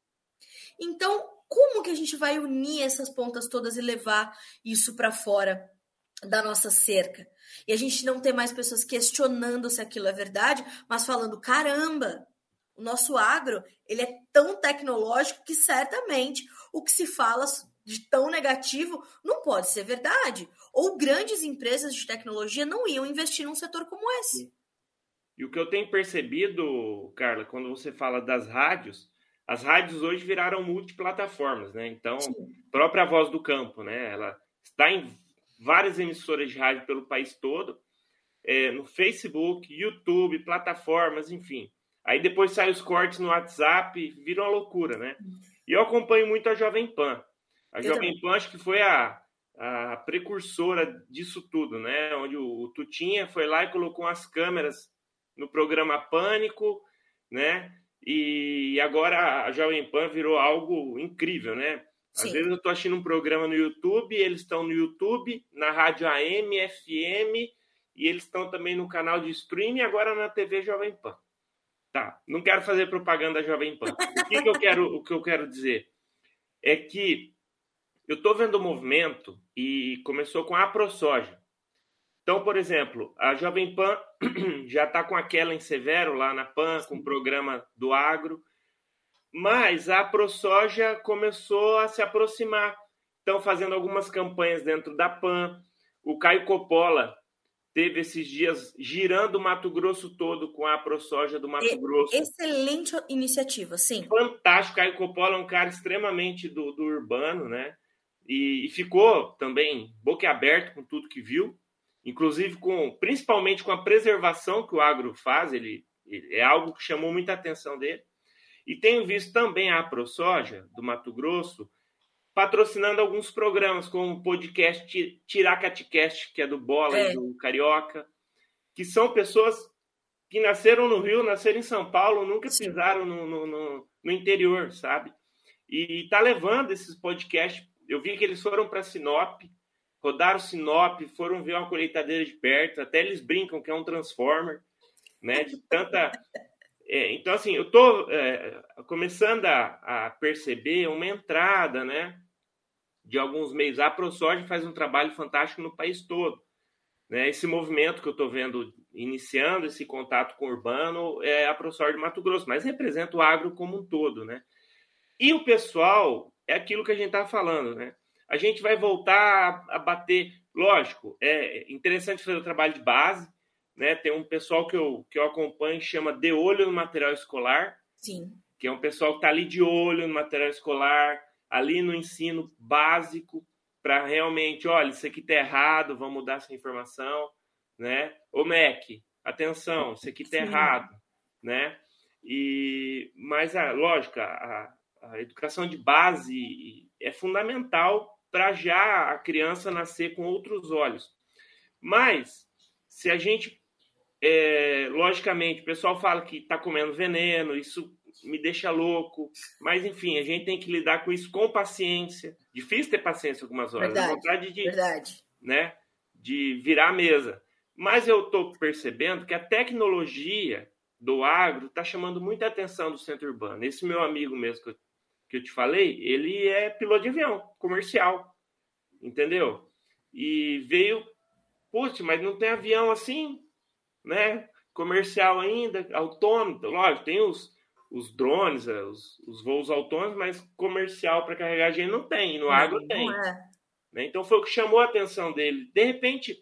Então, como que a gente vai unir essas pontas todas e levar isso para fora da nossa cerca? E a gente não ter mais pessoas questionando se aquilo é verdade, mas falando, caramba, o nosso agro, ele é tão tecnológico que certamente o que se fala de tão negativo não pode ser verdade. Ou grandes empresas de tecnologia não iam investir num setor como esse.
E o que eu tenho percebido, Carla, quando você fala das rádios, as rádios hoje viraram multiplataformas, né? Então, Sim. própria Voz do Campo, né? Ela está em várias emissoras de rádio pelo país todo, é, no Facebook, YouTube, plataformas, enfim. Aí depois saem os cortes no WhatsApp, vira uma loucura, né? E eu acompanho muito a Jovem Pan. A eu Jovem também. Pan acho que foi a, a precursora disso tudo, né? Onde o, o Tutinha foi lá e colocou umas câmeras no programa Pânico, né? E agora a Jovem Pan virou algo incrível, né? Às Sim. vezes eu tô assistindo um programa no YouTube, eles estão no YouTube, na rádio A M, F M, e eles estão também no canal de streaming e agora na T V Jovem Pan. Tá, não quero fazer propaganda da Jovem Pan. O que, que, eu, quero, o que eu quero dizer é que eu estou vendo o movimento e começou com a ProSoja. Então, por exemplo, a Jovem Pan já está com a Kellen Severo lá na Pan, com o programa do agro, mas a ProSoja começou a se aproximar. Estão fazendo algumas campanhas dentro da Pan. O Caio Coppola teve esses dias girando o Mato Grosso todo com a ProSoja do Mato e, Grosso.
Excelente iniciativa, sim.
Fantástico. Caio Coppola é um cara extremamente do, do urbano, né? E, e ficou também boquiaberto com tudo que viu, inclusive com, principalmente com a preservação que o agro faz, ele, ele é algo que chamou muita atenção dele. E tenho visto também a ProSoja do Mato Grosso patrocinando alguns programas, como o podcast Tiracaticast, que é do Bola é. e do Carioca, que são pessoas que nasceram no Rio, nasceram em São Paulo, nunca Sim. pisaram no, no, no, no interior, sabe? E tá levando esses podcasts. Eu vi que eles foram para Sinop, rodaram Sinop, foram ver uma colheitadeira de perto, até eles brincam que é um transformer, né? De tanta... É, então, assim, eu estou é, começando a, a perceber uma entrada, né, de alguns meios. A ProSoja faz um trabalho fantástico no país todo, né? Esse movimento que eu estou vendo iniciando, esse contato com o urbano, é a ProSoja de Mato Grosso, mas representa o agro como um todo, né? E o pessoal, é aquilo que a gente está falando, né? A gente vai voltar a, a bater, lógico, é interessante fazer o trabalho de base, né? Tem um pessoal que eu, que eu acompanho que chama De Olho no Material Escolar.
Sim.
Que é um pessoal que está ali de olho no material escolar, ali no ensino básico, para realmente, olha, isso aqui está errado, vamos mudar essa informação, né? Ô, M E C, atenção, isso aqui está errado, né? E, mas, a, lógico, a, a educação de base é fundamental para já a criança nascer com outros olhos. Mas, se a gente... É, logicamente, o pessoal fala que está comendo veneno, isso me deixa louco, mas enfim, a gente tem que lidar com isso com paciência. Difícil ter paciência algumas horas,
verdade,
vontade de,
verdade.
Né, de virar a mesa. Mas eu estou percebendo que a tecnologia do agro está chamando muita atenção do centro urbano. Esse meu amigo mesmo que eu, que eu te falei, ele é piloto de avião comercial, entendeu? E veio, putz, mas não tem avião assim, né? Comercial ainda, autônomo, lógico, tem os, os drones, os, os voos autônomos, mas comercial para carregar gente não tem, no não, agro tem. É. Né? Então foi o que chamou a atenção dele. De repente,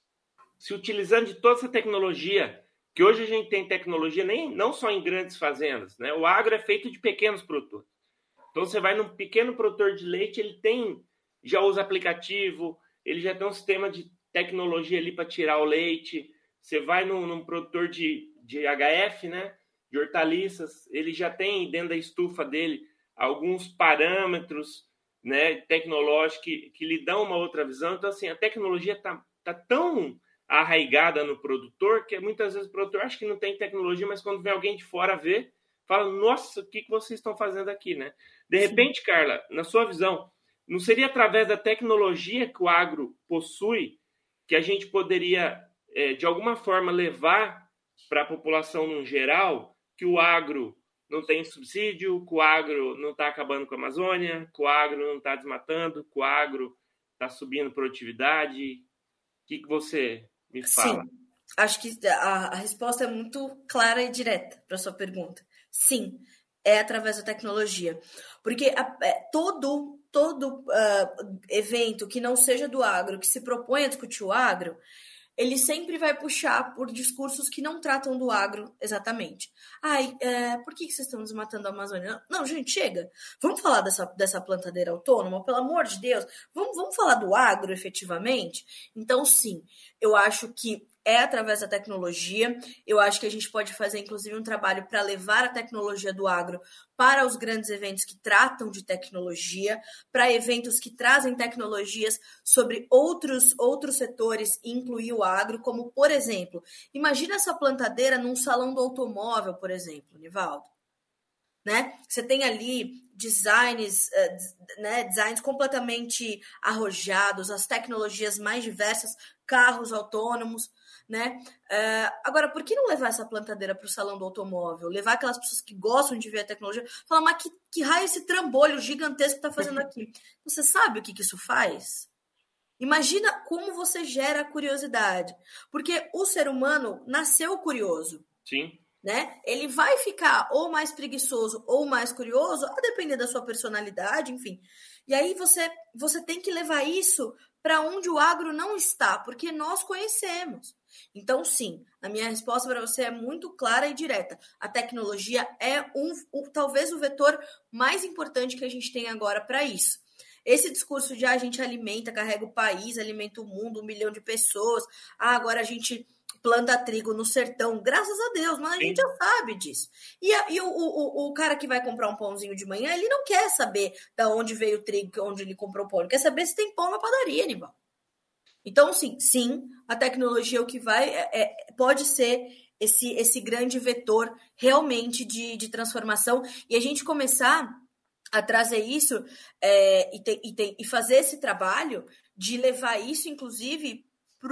se utilizando de toda essa tecnologia, que hoje a gente tem tecnologia nem, não só em grandes fazendas, né? O agro é feito de pequenos produtores. Então, você vai num pequeno produtor de leite, ele tem, já usa aplicativo, ele já tem um sistema de tecnologia ali para tirar o leite. Você vai num, num produtor de, de H F, né, de hortaliças, ele já tem dentro da estufa dele alguns parâmetros, né, tecnológicos que, que lhe dão uma outra visão. Então, assim, a tecnologia está tá tão arraigada no produtor que muitas vezes o produtor acha que não tem tecnologia, mas quando vem alguém de fora ver, fala, nossa, o que, que vocês estão fazendo aqui, né? De repente, Sim. Carla, na sua visão, não seria através da tecnologia que o agro possui que a gente poderia, é, de alguma forma, levar para a população no geral que o agro não tem subsídio, que o agro não está acabando com a Amazônia, que o agro não está desmatando, que o agro está subindo produtividade? O que, que você me fala?
Sim, acho que a, a resposta é muito clara e direta para a sua pergunta. Sim, é através da tecnologia. Porque a, é, todo, todo uh, evento que não seja do agro, que se propõe a discutir o agro, ele sempre vai puxar por discursos que não tratam do agro exatamente. Ai, é, por que vocês estão desmatando a Amazônia? Não, não, gente, chega. Vamos falar dessa, dessa plantadeira autônoma, pelo amor de Deus. Vamos, vamos falar do agro, efetivamente? Então, sim, eu acho que é através da tecnologia. Eu acho que a gente pode fazer, inclusive, um trabalho para levar a tecnologia do agro para os grandes eventos que tratam de tecnologia, para eventos que trazem tecnologias sobre outros, outros setores e incluir o agro, como, por exemplo, imagina essa plantadeira num salão do automóvel, por exemplo, Nivaldo. Né? Você tem ali designs, uh, né, designs completamente arrojados, as tecnologias mais diversas, carros autônomos, né? Uh, agora, por que não levar essa plantadeira para o salão do automóvel? Levar aquelas pessoas que gostam de ver a tecnologia, falar, mas que, que raio esse trambolho gigantesco está fazendo aqui? Você sabe o que, que isso faz? Imagina como você gera curiosidade. Porque o ser humano nasceu curioso.
Sim.
Né? Ele vai ficar ou mais preguiçoso ou mais curioso, a depender da sua personalidade, enfim. E aí você, você tem que levar isso para onde o agro não está, porque nós conhecemos. Então, sim, a minha resposta para você é muito clara e direta. A tecnologia é um, um, talvez o vetor mais importante que a gente tem agora para isso. Esse discurso de ah, a gente alimenta, carrega o país, alimenta o mundo, um milhão de pessoas, ah, agora a gente planta trigo no sertão, graças a Deus, mas a Sim. gente já sabe disso. E, a, e o, o, o cara que vai comprar um pãozinho de manhã, ele não quer saber de onde veio o trigo, onde ele comprou o pão, ele quer saber se tem pão na padaria, Nival. Então, sim, sim, a tecnologia o que vai é, é, pode ser esse, esse grande vetor realmente de, de transformação, e a gente começar a trazer isso é, e, te, e, te, e fazer esse trabalho de levar isso, inclusive,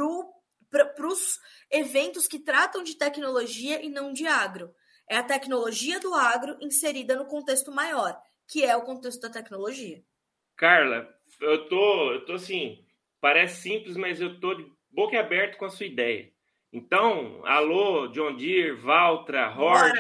para os eventos que tratam de tecnologia e não de agro. É a tecnologia do agro inserida no contexto maior, que é o contexto da tecnologia.
Carla, eu tô, eu tô assim, parece simples, mas eu tô de boca aberta com a sua ideia. Então, alô, John Deere, Valtra, Hort,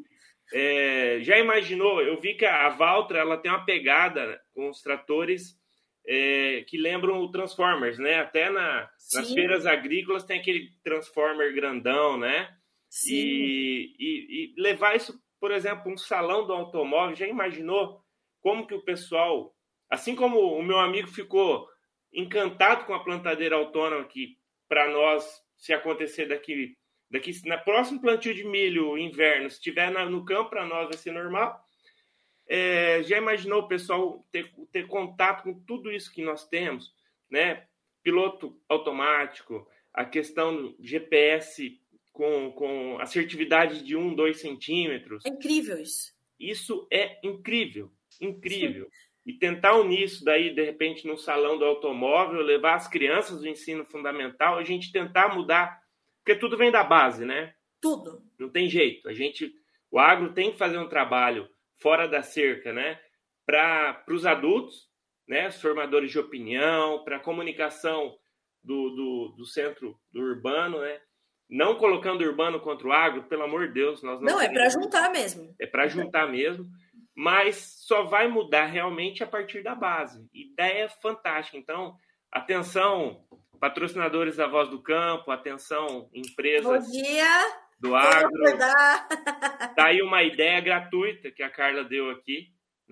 é, já imaginou? Eu vi que a Valtra ela tem uma pegada com os tratores é, que lembram o Transformers, né? Até na, nas feiras agrícolas tem aquele Transformer grandão, né? E, e, e levar isso, por exemplo, um salão do automóvel, já imaginou como que o pessoal, assim como o meu amigo ficou encantado com a plantadeira autônoma, que para nós, se acontecer daqui, daqui na próximo plantio de milho, inverno, se estiver no campo, para nós vai ser normal. É, já imaginou o pessoal ter, ter contato com tudo isso que nós temos, né? Piloto automático, a questão do G P S com, com assertividade de um, dois centímetros.
É incrível isso.
Isso é incrível, incrível. Sim. E tentar unir isso daí, de repente, no salão do automóvel, levar as crianças do ensino fundamental, a gente tentar mudar, porque tudo vem da base, né?
Tudo.
Não tem jeito. A gente, o agro tem que fazer um trabalho fora da cerca, né? Para os adultos, né? Os formadores de opinião, para a comunicação do, do, do centro do urbano, né? Não colocando o urbano contra o agro, pelo amor de Deus. Nós não,
não é para juntar mesmo.
É para juntar mesmo. Mas só vai mudar realmente a partir da base. Ideia fantástica. Então, atenção, patrocinadores da Voz do Campo, atenção, empresas
Bom dia.
do agro. Tá aí uma ideia gratuita que a Carla deu aqui, né?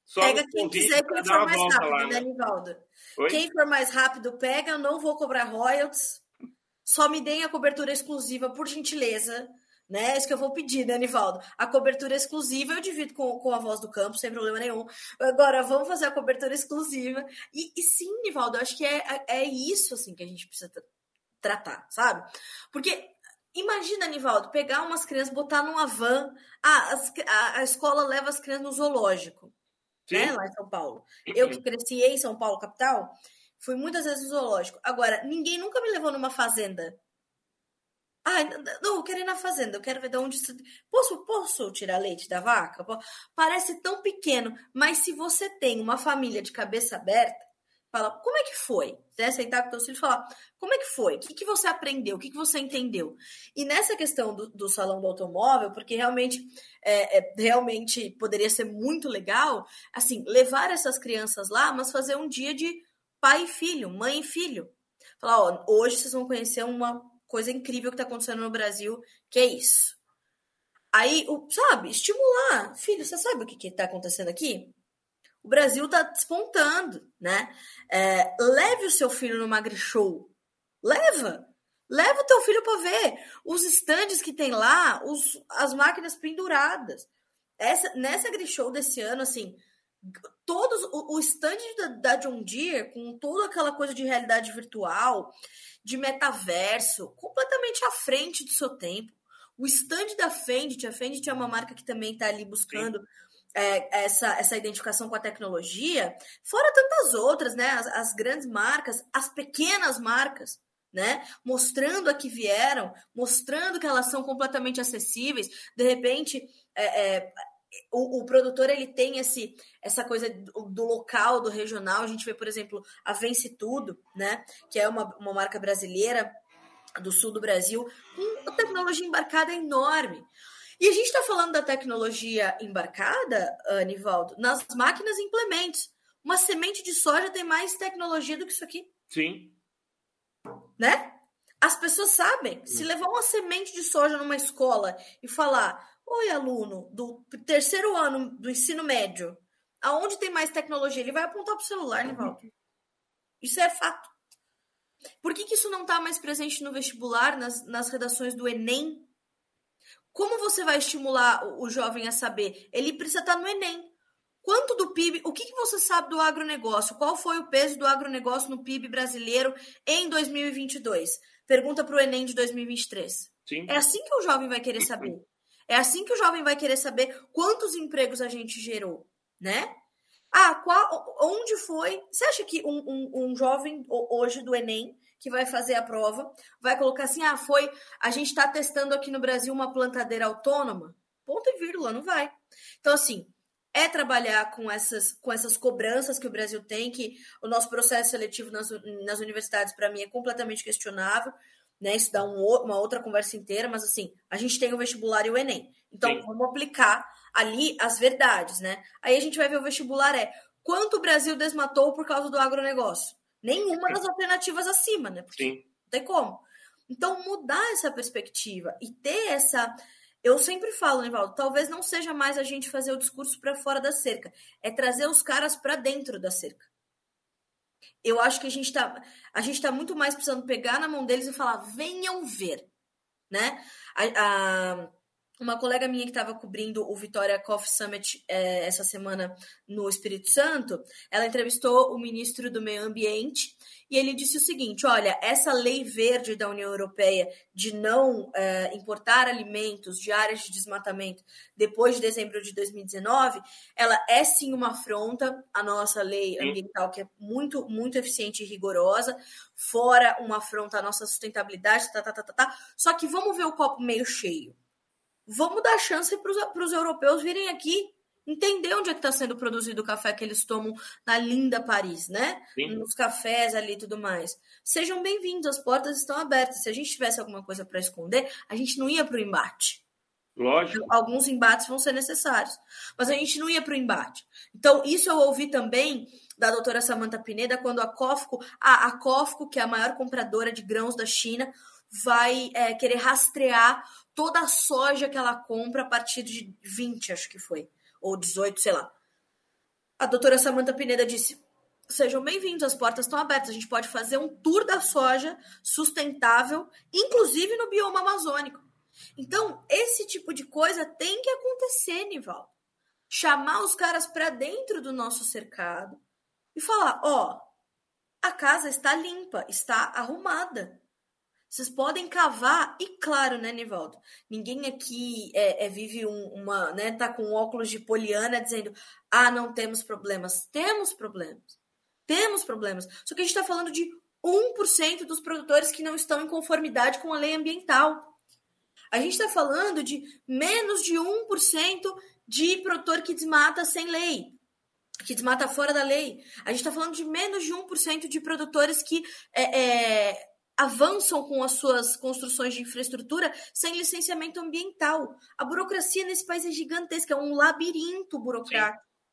Só
pega quem quiser, quem for mais rápido, lá, né, Nivaldo?
Oi?
Quem for mais rápido, pega. Eu não vou cobrar royalties. Só me deem a cobertura exclusiva, por gentileza. Né? É isso que eu vou pedir, né, Nivaldo? A cobertura exclusiva eu divido com, com a Voz do Campo, sem problema nenhum. Agora, vamos fazer a cobertura exclusiva. E, e sim, Nivaldo, eu acho que é, é isso assim, que a gente precisa tra- tratar, sabe? Porque imagina, Nivaldo, pegar umas crianças, botar numa van. Ah, as, a, a escola leva as crianças no zoológico, né, lá em São Paulo. Eu que cresci em São Paulo, capital, fui muitas vezes no zoológico. Agora, ninguém nunca me levou numa fazenda. Ah, não, eu quero ir na fazenda, eu quero ver de onde... Posso, posso tirar leite da vaca? Parece tão pequeno, mas se você tem uma família de cabeça aberta, fala, como é que foi? Né? Sentar com o teu filho e falar, como é que foi? O que, que você aprendeu? O que, que você entendeu? E nessa questão do, do salão do automóvel, porque realmente, é, é, realmente poderia ser muito legal, assim, levar essas crianças lá, mas fazer um dia de pai e filho, mãe e filho. Falar, ó, hoje vocês vão conhecer uma coisa incrível que está acontecendo no Brasil, que é isso. Aí, sabe, estimular. Filho, você sabe o que está acontecendo aqui? O Brasil está despontando, né? É, leve o seu filho no AgriShow. Leva. Leva o teu filho para ver os estandes que tem lá, os, as máquinas penduradas. Essa, nessa AgriShow desse ano, assim, todos o, o stand da, da John Deere, com toda aquela coisa de realidade virtual, de metaverso, completamente à frente do seu tempo. O stand da Fendt, a Fendt é uma marca que também está ali buscando é, essa, essa identificação com a tecnologia, fora tantas outras, né? As, as grandes marcas, as pequenas marcas, né? Mostrando a que vieram, mostrando que elas são completamente acessíveis. De repente, é, é, o, o produtor ele tem esse, essa coisa do, do local, do regional. A gente vê, por exemplo, a Vence Tudo, né? Que é uma, uma marca brasileira do sul do Brasil, com tecnologia embarcada enorme. E a gente está falando da tecnologia embarcada, Anivaldo, nas máquinas e implementos. Uma semente de soja tem mais tecnologia do que isso aqui.
Sim.
Né? As pessoas sabem. Se levar uma semente de soja numa escola e falar, oi, aluno do terceiro ano do ensino médio, aonde tem mais tecnologia? Ele vai apontar para o celular, Anivaldo. Isso é fato. Por que, que isso não está mais presente no vestibular, nas, nas redações do Enem? Como você vai estimular o, o jovem a saber? Ele precisa estar no Enem. Quanto do P I B... O que, que você sabe do agronegócio? Qual foi o peso do agronegócio no P I B brasileiro em dois mil e vinte e dois? Pergunta para o Enem de dois mil e vinte e três.
Sim.
É assim que o jovem vai querer saber. É assim que o jovem vai querer saber quantos empregos a gente gerou, né? Ah, qual, onde foi? Você acha que um, um, um jovem hoje do Enem, que vai fazer a prova, vai colocar assim, ah, foi, a gente está testando aqui no Brasil uma plantadeira autônoma? Ponto e vírgula, não vai. Então, assim, é trabalhar com essas, com essas cobranças que o Brasil tem, que o nosso processo seletivo nas, nas universidades, para mim, é completamente questionável, né? Isso dá um, uma outra conversa inteira, mas, assim, a gente tem o vestibular e o Enem. Então, sim, vamos aplicar ali as verdades, né? Aí a gente vai ver o vestibular é quanto o Brasil desmatou por causa do agronegócio? Nenhuma das alternativas acima, né? Porque
sim,
não tem como. Então, mudar essa perspectiva e ter essa... Eu sempre falo, Nivaldo, talvez não seja mais a gente fazer o discurso para fora da cerca, é trazer os caras para dentro da cerca. Eu acho que a gente está a gente tá muito mais precisando pegar na mão deles e falar, venham ver, né? A, a, uma colega minha que estava cobrindo o Vitória Coffee Summit é, essa semana no Espírito Santo, ela entrevistou o ministro do Meio Ambiente e ele disse o seguinte, olha, essa lei verde da União Europeia de não é, importar alimentos de áreas de desmatamento depois de dezembro de dois mil e dezenove, ela é sim uma afronta à nossa lei ambiental, que é muito, muito eficiente e rigorosa, fora uma afronta à nossa sustentabilidade, tá, tá, tá, tá, tá. Só que vamos ver o copo meio cheio. Vamos dar chance para os europeus virem aqui entender onde é que está sendo produzido o café que eles tomam na linda Paris, né? Sim. Nos cafés ali e tudo mais. Sejam bem-vindos, as portas estão abertas. Se a gente tivesse alguma coisa para esconder, a gente não ia para o embate.
Lógico.
Alguns embates vão ser necessários, mas a gente não ia para o embate. Então, isso eu ouvi também da doutora Samantha Pineda, quando a Cofco, a, a Cofco, que é a maior compradora de grãos da China, vai é, querer rastrear toda a soja que ela compra a partir de vinte, acho que foi, ou dezoito, sei lá. A doutora Samanta Pineda disse, sejam bem-vindos, as portas estão abertas, a gente pode fazer um tour da soja sustentável, inclusive no bioma amazônico. Então, esse tipo de coisa tem que acontecer, Nivaldo. Chamar os caras para dentro do nosso cercado e falar, ó, a casa está limpa, está arrumada. Vocês podem cavar, e claro, né, Nivaldo? Ninguém aqui é, é, vive um, uma, né, tá com óculos de Poliana dizendo, ah, não temos problemas. Temos problemas. Temos problemas. Só que a gente está falando de um por cento dos produtores que não estão em conformidade com a lei ambiental. A gente está falando de menos de um por cento de produtor que desmata sem lei, que desmata fora da lei. A gente está falando de menos de um por cento de produtores que é, é, avançam com as suas construções de infraestrutura sem licenciamento ambiental. A burocracia nesse país é gigantesca, é um labirinto burocrático. Sim.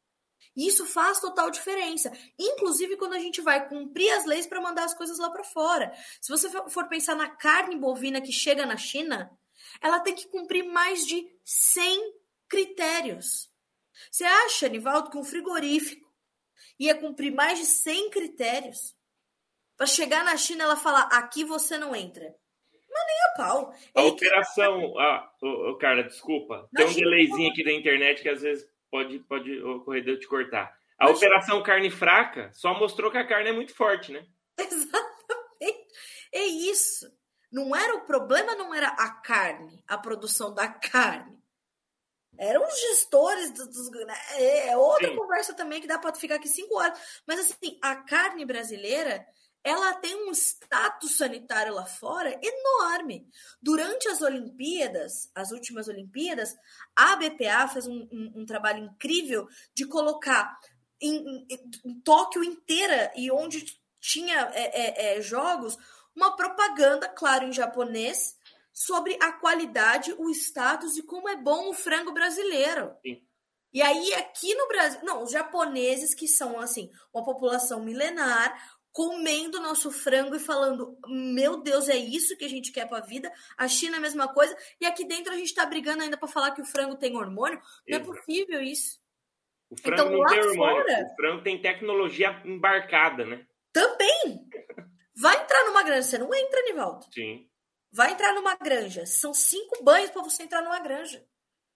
E isso faz total diferença. Inclusive quando a gente vai cumprir as leis para mandar as coisas lá para fora. Se você for pensar na carne bovina que chega na China, ela tem que cumprir mais de cem critérios. Você acha, Nivaldo, que um frigorífico ia cumprir mais de cem critérios? Para chegar na China, ela falar, aqui você não entra. Mas nem a pau.
A
Ele
operação... Que... Ah, oh, oh, cara, desculpa. Tem um delayzinho aqui da internet que às vezes pode, pode ocorrer de eu te cortar. A Mas... operação carne fraca só mostrou que a carne é muito forte, né?
Exatamente. É isso. Não era o problema, não era a carne, a produção da carne. Eram os gestores dos... dos é outra Sim. conversa também que dá para ficar aqui cinco horas. Mas assim, a carne brasileira, ela tem um status sanitário lá fora enorme. Durante as Olimpíadas, as últimas Olimpíadas, a B P A fez um, um, um trabalho incrível de colocar em, em, em Tóquio inteira e onde tinha é, é, é, jogos, uma propaganda, claro, em japonês, sobre a qualidade, o status e como é bom o frango brasileiro.
Sim.
E aí, aqui no Brasil... Não, os japoneses, que são, assim, uma população milenar, comendo nosso frango e falando, meu Deus, é isso que a gente quer pra vida. A China é a mesma coisa. E aqui dentro a gente tá brigando ainda pra falar que o frango tem hormônio. Não
Exato.
É possível isso.
O frango então, não tem hormônio. Fora, o frango tem tecnologia embarcada, né?
Também! Vai entrar numa granja. Você não entra, Nivaldo.
Sim.
Vai entrar numa granja. São cinco banhos para você entrar numa granja.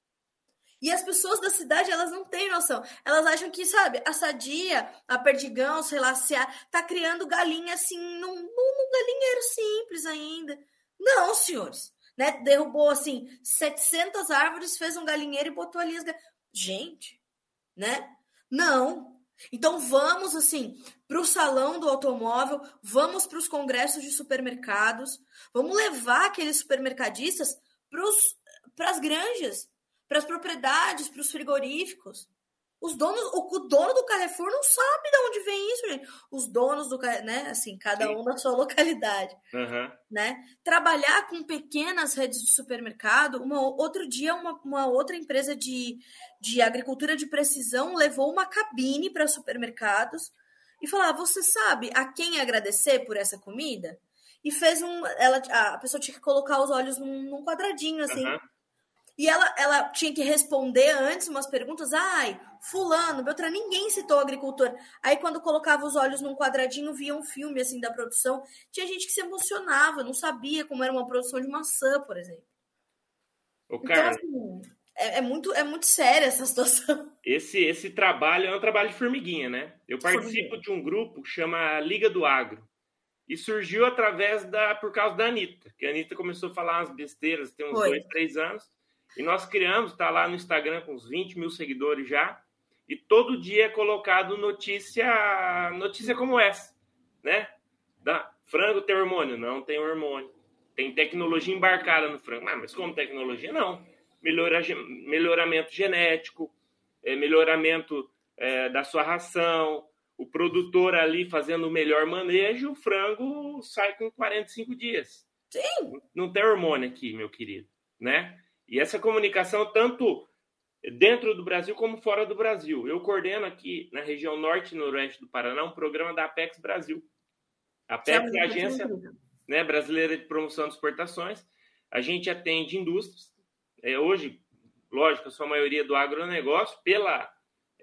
E as pessoas da cidade, elas não têm noção. Elas acham que, sabe, a Sadia, a Perdigão, sei lá, se a, tá criando galinha assim, num, num galinheiro simples ainda. Não, senhores. Né? Derrubou, assim, setecentas árvores, fez um galinheiro e botou ali as galinhas. Gente, né? Não. Então vamos, assim, para o salão do automóvel, vamos para os congressos de supermercados, vamos levar aqueles supermercadistas para as granjas, para as propriedades, para os frigoríficos. Os donos, o, o dono do Carrefour não sabe de onde vem isso, gente. Os donos do Carrefour, né? Assim, cada Sim. um na sua localidade.
Uhum.
Né? Trabalhar com pequenas redes de supermercado. Uma, outro dia, uma, uma outra empresa de, de agricultura de precisão levou uma cabine para supermercados e falou: ah, você sabe a quem agradecer por essa comida? E fez um. Ela, a pessoa tinha que colocar os olhos num, num quadradinho, assim. Uhum. E ela, ela tinha que responder antes umas perguntas. Ai, fulano, Beltrano, ninguém citou o agricultor. Aí, quando colocava os olhos num quadradinho, via um filme, assim, da produção. Tinha gente que se emocionava, não sabia como era uma produção de maçã, por exemplo.
O cara,
então, assim, é, é, muito, é muito séria essa situação.
Esse, esse trabalho é um trabalho de formiguinha, né? Eu participo formiguinha. de um grupo que chama Liga do Agro. E surgiu através da... por causa da Anitta. Que a Anitta começou a falar umas besteiras, tem uns Foi. dois, três anos. E nós criamos, tá lá no Instagram com uns vinte mil seguidores já, e todo dia é colocado notícia, notícia como essa, né? Da, frango tem hormônio? Não tem hormônio. Tem tecnologia embarcada no frango. Ah, mas como tecnologia? Não. Melhora, melhoramento genético, é, melhoramento é, da sua ração, o produtor ali fazendo o melhor manejo, o frango sai com quarenta e cinco dias.
Sim.
Não tem hormônio aqui, meu querido, né? E essa comunicação, tanto dentro do Brasil como fora do Brasil. Eu coordeno aqui na região norte e noroeste do Paraná um programa da Apex Brasil. A Apex é a Agência, né, Brasileira de Promoção de Exportações. A gente atende indústrias. É, hoje, lógico, a sua maioria do agronegócio, pela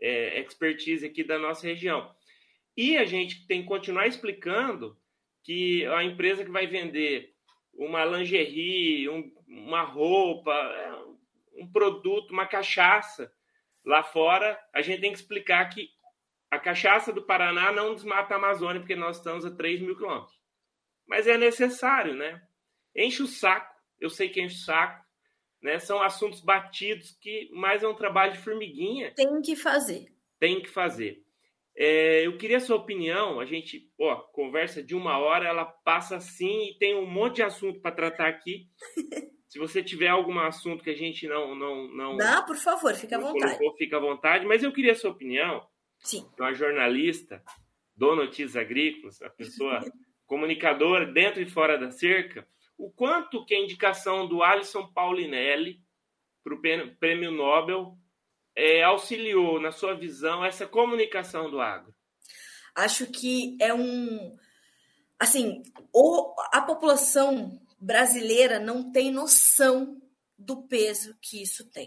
é, expertise aqui da nossa região. E a gente tem que continuar explicando que a empresa que vai vender uma lingerie, um, uma roupa, um produto, uma cachaça lá fora, a gente tem que explicar que a cachaça do Paraná não desmata a Amazônia, porque nós estamos a três mil quilômetros. Mas é necessário, né? Enche o saco, eu sei que enche o saco, né? São assuntos batidos que mais é um trabalho de formiguinha.
Tem que fazer.
Tem que fazer. É, eu queria a sua opinião. A gente, ó, conversa de uma hora, ela passa assim e tem um monte de assunto para tratar aqui. Se você tiver algum assunto que a gente não... Não, não,
não por favor, fica à vontade.
Colocou, fica à vontade. Mas eu queria a sua opinião.
Sim.
Uma jornalista do Notícias Agrícolas, a pessoa comunicadora dentro e fora da cerca, o quanto que a indicação do Alisson Paulinelli para o Prêmio Nobel é, auxiliou, na sua visão, essa comunicação do agro?
Acho que é um... Assim, o, a população brasileira não tem noção do peso que isso tem.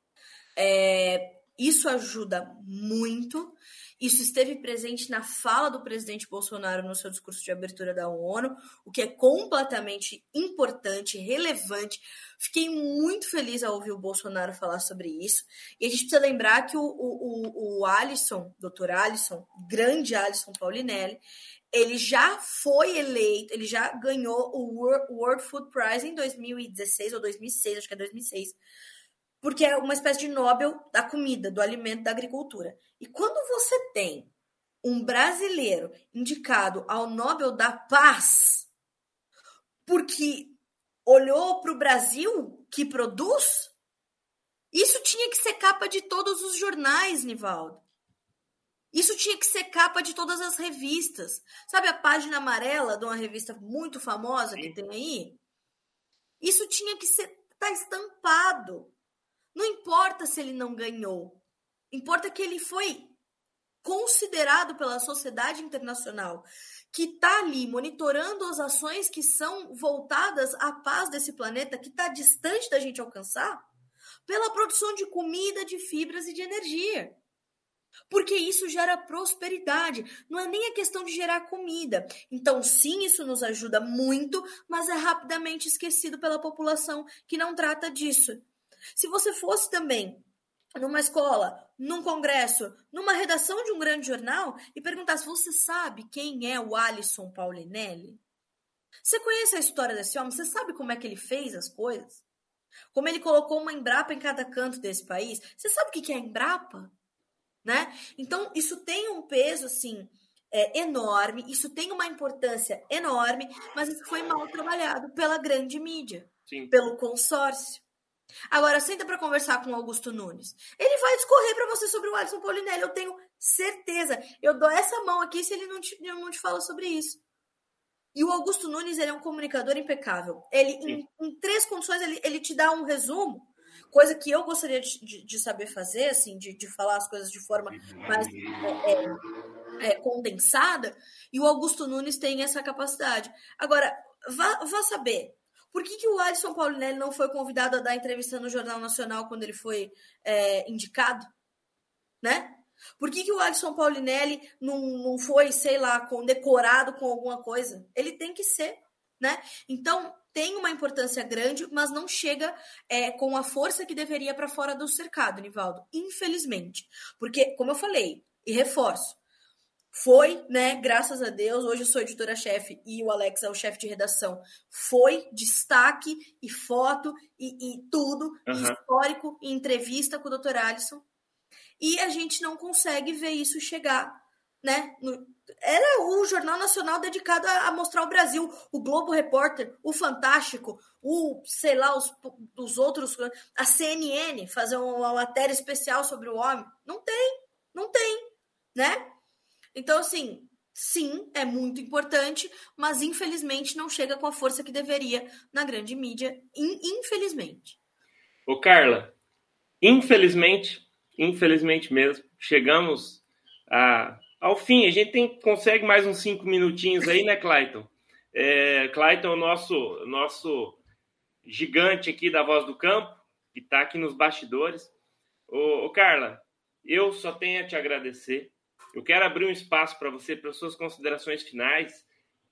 É, isso ajuda muito. Isso esteve presente na fala do presidente Bolsonaro no seu discurso de abertura da ONU, o que é completamente importante, relevante. Fiquei muito feliz ao ouvir o Bolsonaro falar sobre isso. E a gente precisa lembrar que o, o, o Alisson, doutor Alisson, grande Alisson Paulinelli, ele já foi eleito, ele já ganhou o World Food Prize em dois mil e dezesseis ou dois mil e seis, acho que é dois mil e seis, porque é uma espécie de Nobel da comida, do alimento, da agricultura. E quando você tem um brasileiro indicado ao Nobel da Paz porque olhou para o Brasil que produz, isso tinha que ser capa de todos os jornais, Nivaldo. Isso tinha que ser capa de todas as revistas. Sabe a página amarela de uma revista muito famosa que tem aí? Isso tinha que ser tá estampado. Não importa se ele não ganhou. Importa que ele foi considerado pela sociedade internacional, que está ali monitorando as ações que são voltadas à paz desse planeta, que está distante da gente alcançar, pela produção de comida, de fibras e de energia. Porque isso gera prosperidade, não é nem a questão de gerar comida. Então, sim, isso nos ajuda muito, mas é rapidamente esquecido pela população que não trata disso. Se você fosse também numa escola, num congresso, numa redação de um grande jornal e perguntasse, você sabe quem é o Alisson Paulinelli? Você conhece a história desse homem? Você sabe como é que ele fez as coisas? Como ele colocou uma Embrapa em cada canto desse país? Você sabe o que é a Embrapa? Né? Então, isso tem um peso, assim, é, enorme, isso tem uma importância enorme, mas isso foi mal trabalhado pela grande mídia,
Sim.
pelo consórcio. Agora, senta para conversar com o Augusto Nunes. Ele vai discorrer para você sobre o Alisson Paulinelli, eu tenho certeza. Eu dou essa mão aqui se ele não te, não te fala sobre isso. E o Augusto Nunes, ele é um comunicador impecável. Ele, em, em três condições, ele, ele te dá um resumo, coisa que eu gostaria de, de, de saber fazer, assim, de, de falar as coisas de forma mais é, é, é, condensada, e o Augusto Nunes tem essa capacidade. Agora, vá, vá saber, por que, que o Alisson Paulinelli não foi convidado a dar entrevista no Jornal Nacional quando ele foi é, indicado? Né? Por que, que o Alisson Paulinelli não, não foi, sei lá, condecorado com alguma coisa? Ele tem que ser, né? Então, tem uma importância grande, mas não chega é, com a força que deveria para fora do cercado, Nivaldo. Infelizmente. Porque, como eu falei, e reforço, foi, né, graças a Deus, hoje eu sou editora-chefe e o Alex é o chefe de redação, foi destaque e foto e, e tudo, uhum. e histórico, e entrevista com o doutor Alisson, e a gente não consegue ver isso chegar, né? No, era o Jornal Nacional dedicado a, a mostrar o Brasil, o Globo Repórter, o Fantástico, o, sei lá, os, os outros, a C N N fazer uma matéria especial sobre o homem. Não tem, não tem, né? Então, assim, sim, é muito importante, mas infelizmente não chega com a força que deveria na grande mídia, infelizmente.
Ô, Carla, infelizmente, infelizmente mesmo, chegamos a, ao fim. A gente tem, consegue mais uns cinco minutinhos aí, né, Clayton? É, Clayton é o nosso, nosso gigante aqui da Voz do Campo, que está aqui nos bastidores. Ô, ô Carla, eu só tenho a te agradecer. Eu quero abrir um espaço para você, para suas considerações finais.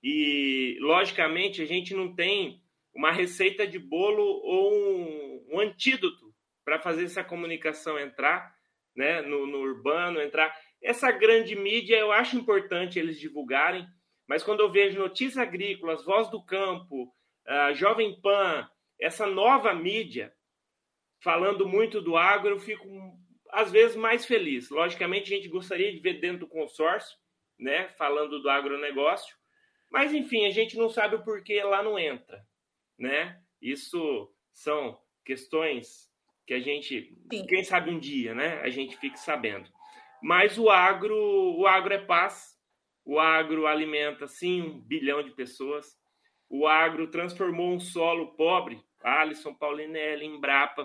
E, logicamente, a gente não tem uma receita de bolo ou um, um antídoto para fazer essa comunicação entrar, né, no, no urbano, entrar. Essa grande mídia, eu acho importante eles divulgarem, mas quando eu vejo Notícias Agrícolas, Voz do Campo, a Jovem Pan, essa nova mídia, falando muito do agro, eu fico, às vezes, mais feliz. Logicamente, a gente gostaria de ver dentro do consórcio, né, falando do agronegócio, mas, enfim, a gente não sabe o porquê lá não entra, né? Isso são questões que a gente, Sim. quem sabe um dia, né, a gente fique sabendo. Mas o agro, o agro é paz, o agro alimenta, sim, um bilhão de pessoas, o agro transformou um solo pobre, Alisson, Paulinelli, Embrapa,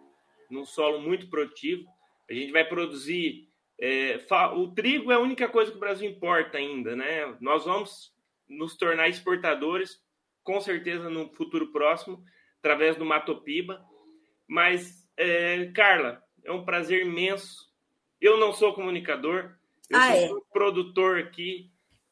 num solo muito produtivo. A gente vai produzir, é, o trigo é a única coisa que o Brasil importa ainda, né? Nós vamos nos tornar exportadores, com certeza no futuro próximo, através do Matopiba. Mas, é, Carla, é um prazer imenso. Eu não sou comunicador, eu ah, sou é? produtor aqui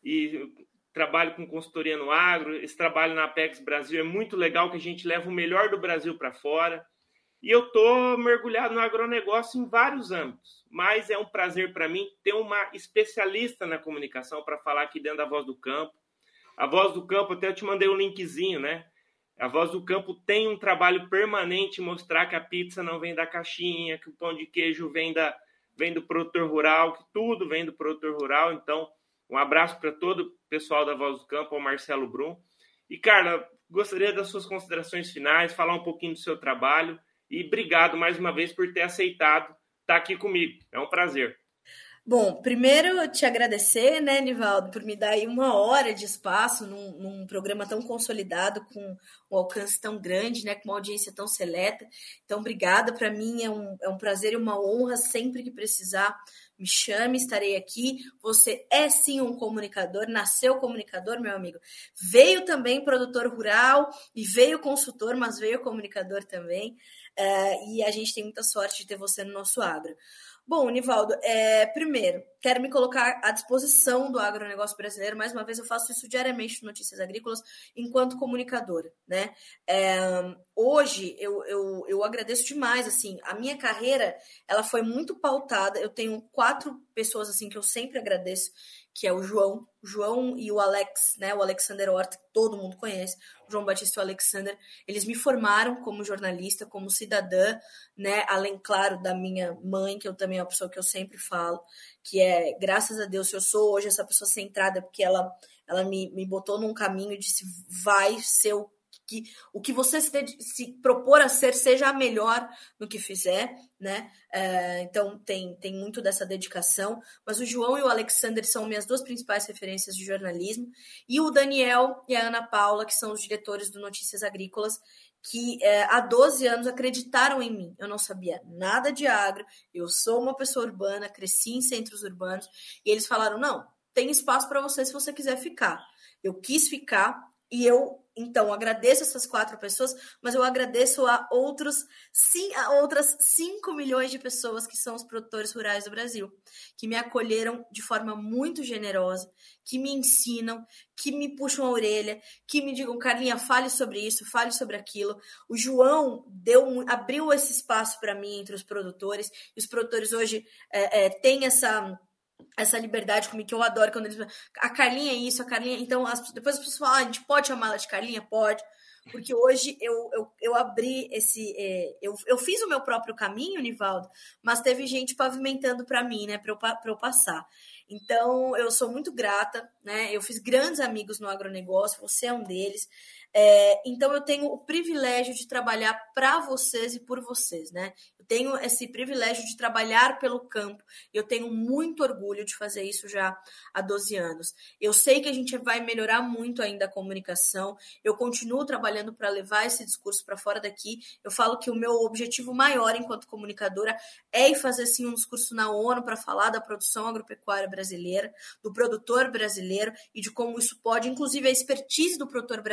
e trabalho com consultoria no agro. Esse trabalho na Apex Brasil é muito legal, que a gente leva o melhor do Brasil para fora. E eu estou mergulhado no agronegócio em vários âmbitos, mas é um prazer para mim ter uma especialista na comunicação para falar aqui dentro da Voz do Campo. A Voz do Campo, até eu te mandei um linkzinho, né? A Voz do Campo tem um trabalho permanente mostrar que a pizza não vem da caixinha, que o pão de queijo vem, da, vem do produtor rural, que tudo vem do produtor rural. Então, um abraço para todo o pessoal da Voz do Campo, ao Marcelo Brum. E, Carla, gostaria das suas considerações finais, falar um pouquinho do seu trabalho. E obrigado mais uma vez por ter aceitado estar aqui comigo. É um prazer.
Bom, primeiro te agradecer, né, Nivaldo, por me dar aí uma hora de espaço num, num programa tão consolidado, com um alcance tão grande, né, com uma audiência tão seleta. Então, obrigada. Para mim é um, é um prazer e uma honra. Sempre que precisar, me chame, estarei aqui. Você é sim um comunicador, nasceu comunicador, meu amigo. Veio também produtor rural e veio consultor, mas veio comunicador também. Uh, e a gente tem muita sorte de ter você no nosso agro. Bom, Nivaldo, é, primeiro, quero me colocar à disposição do agronegócio brasileiro. Mais uma vez, eu faço isso diariamente no Notícias Agrícolas, enquanto comunicadora, né? É, hoje, eu, eu, eu agradeço demais, assim, a minha carreira, ela foi muito pautada. Eu tenho quatro pessoas, assim, que eu sempre agradeço, que é o João, o João e o Alex, né? O Alexander Horta, que todo mundo conhece, o João Batista e o Alexander. Eles me formaram como jornalista, como cidadã, né? Além, claro, da minha mãe, que eu também é uma pessoa que eu sempre falo, que é, graças a Deus, eu sou hoje essa pessoa centrada, porque ela, ela me, me botou num caminho e disse, vai ser o que, o que você se, se propor a ser, seja a melhor no que fizer, né? É, então tem, tem muito dessa dedicação, mas o João e o Alexander são minhas duas principais referências de jornalismo, e o Daniel e a Ana Paula, que são os diretores do Notícias Agrícolas, que é, há doze anos acreditaram em mim. Eu não sabia nada de agro, eu sou uma pessoa urbana, cresci em centros urbanos, e eles falaram, não, tem espaço para você se você quiser ficar. Eu quis ficar, e eu, então, agradeço essas quatro pessoas, mas eu agradeço a, outros, sim, a outras cinco milhões de pessoas que são os produtores rurais do Brasil, que me acolheram de forma muito generosa, que me ensinam, que me puxam a orelha, que me digam, Carlinha, fale sobre isso, fale sobre aquilo. O João deu, abriu esse espaço para mim entre os produtores, e os produtores hoje é, é, têm essa... essa liberdade comigo, que eu adoro quando eles falam, a Carlinha é isso, a Carlinha... Então, as, depois as pessoas falam, ah, a gente pode chamar ela de Carlinha? Pode. Porque hoje eu, eu, eu abri esse... É, eu, eu fiz o meu próprio caminho, Nivaldo, mas teve gente pavimentando para mim, né, para eu, pra eu passar. Então, eu sou muito grata, né? Eu fiz grandes amigos no agronegócio, você é um deles. É, então, eu tenho o privilégio de trabalhar para vocês e por vocês, né? Eu tenho esse privilégio de trabalhar pelo campo. Eu tenho muito orgulho de fazer isso já há doze anos. Eu sei que a gente vai melhorar muito ainda a comunicação. Eu continuo trabalhando para levar esse discurso para fora daqui. Eu falo que o meu objetivo maior enquanto comunicadora é ir fazer, sim, um discurso na ONU para falar da produção agropecuária brasileira, do produtor brasileiro e de como isso pode, inclusive a expertise do produtor brasileiro,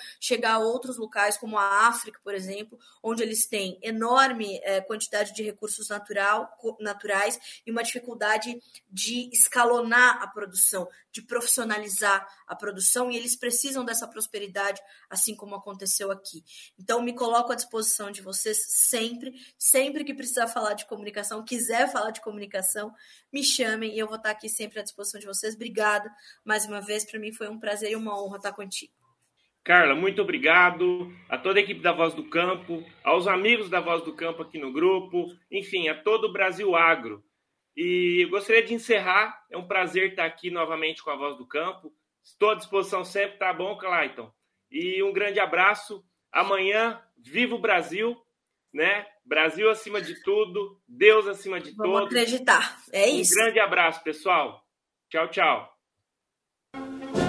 chegar a outros locais, como a África, por exemplo, onde eles têm enorme é, quantidade de recursos natural, naturais e uma dificuldade de escalonar a produção, de profissionalizar a produção, e eles precisam dessa prosperidade, assim como aconteceu aqui. Então, me coloco à disposição de vocês sempre, sempre que precisar falar de comunicação, quiser falar de comunicação, me chamem e eu vou estar aqui sempre à disposição de vocês. Obrigada mais uma vez, para mim foi um prazer e uma honra estar contigo.
Carla, muito obrigado a toda a equipe da Voz do Campo, aos amigos da Voz do Campo aqui no grupo, enfim, a todo o Brasil Agro. E gostaria de encerrar, é um prazer estar aqui novamente com a Voz do Campo. Estou à disposição sempre, tá bom, Clayton? E um grande abraço. Amanhã, viva o Brasil, né? Brasil acima de tudo, Deus acima de
Vamos
todos.
acreditar, é isso.
Um grande abraço, pessoal. Tchau, tchau.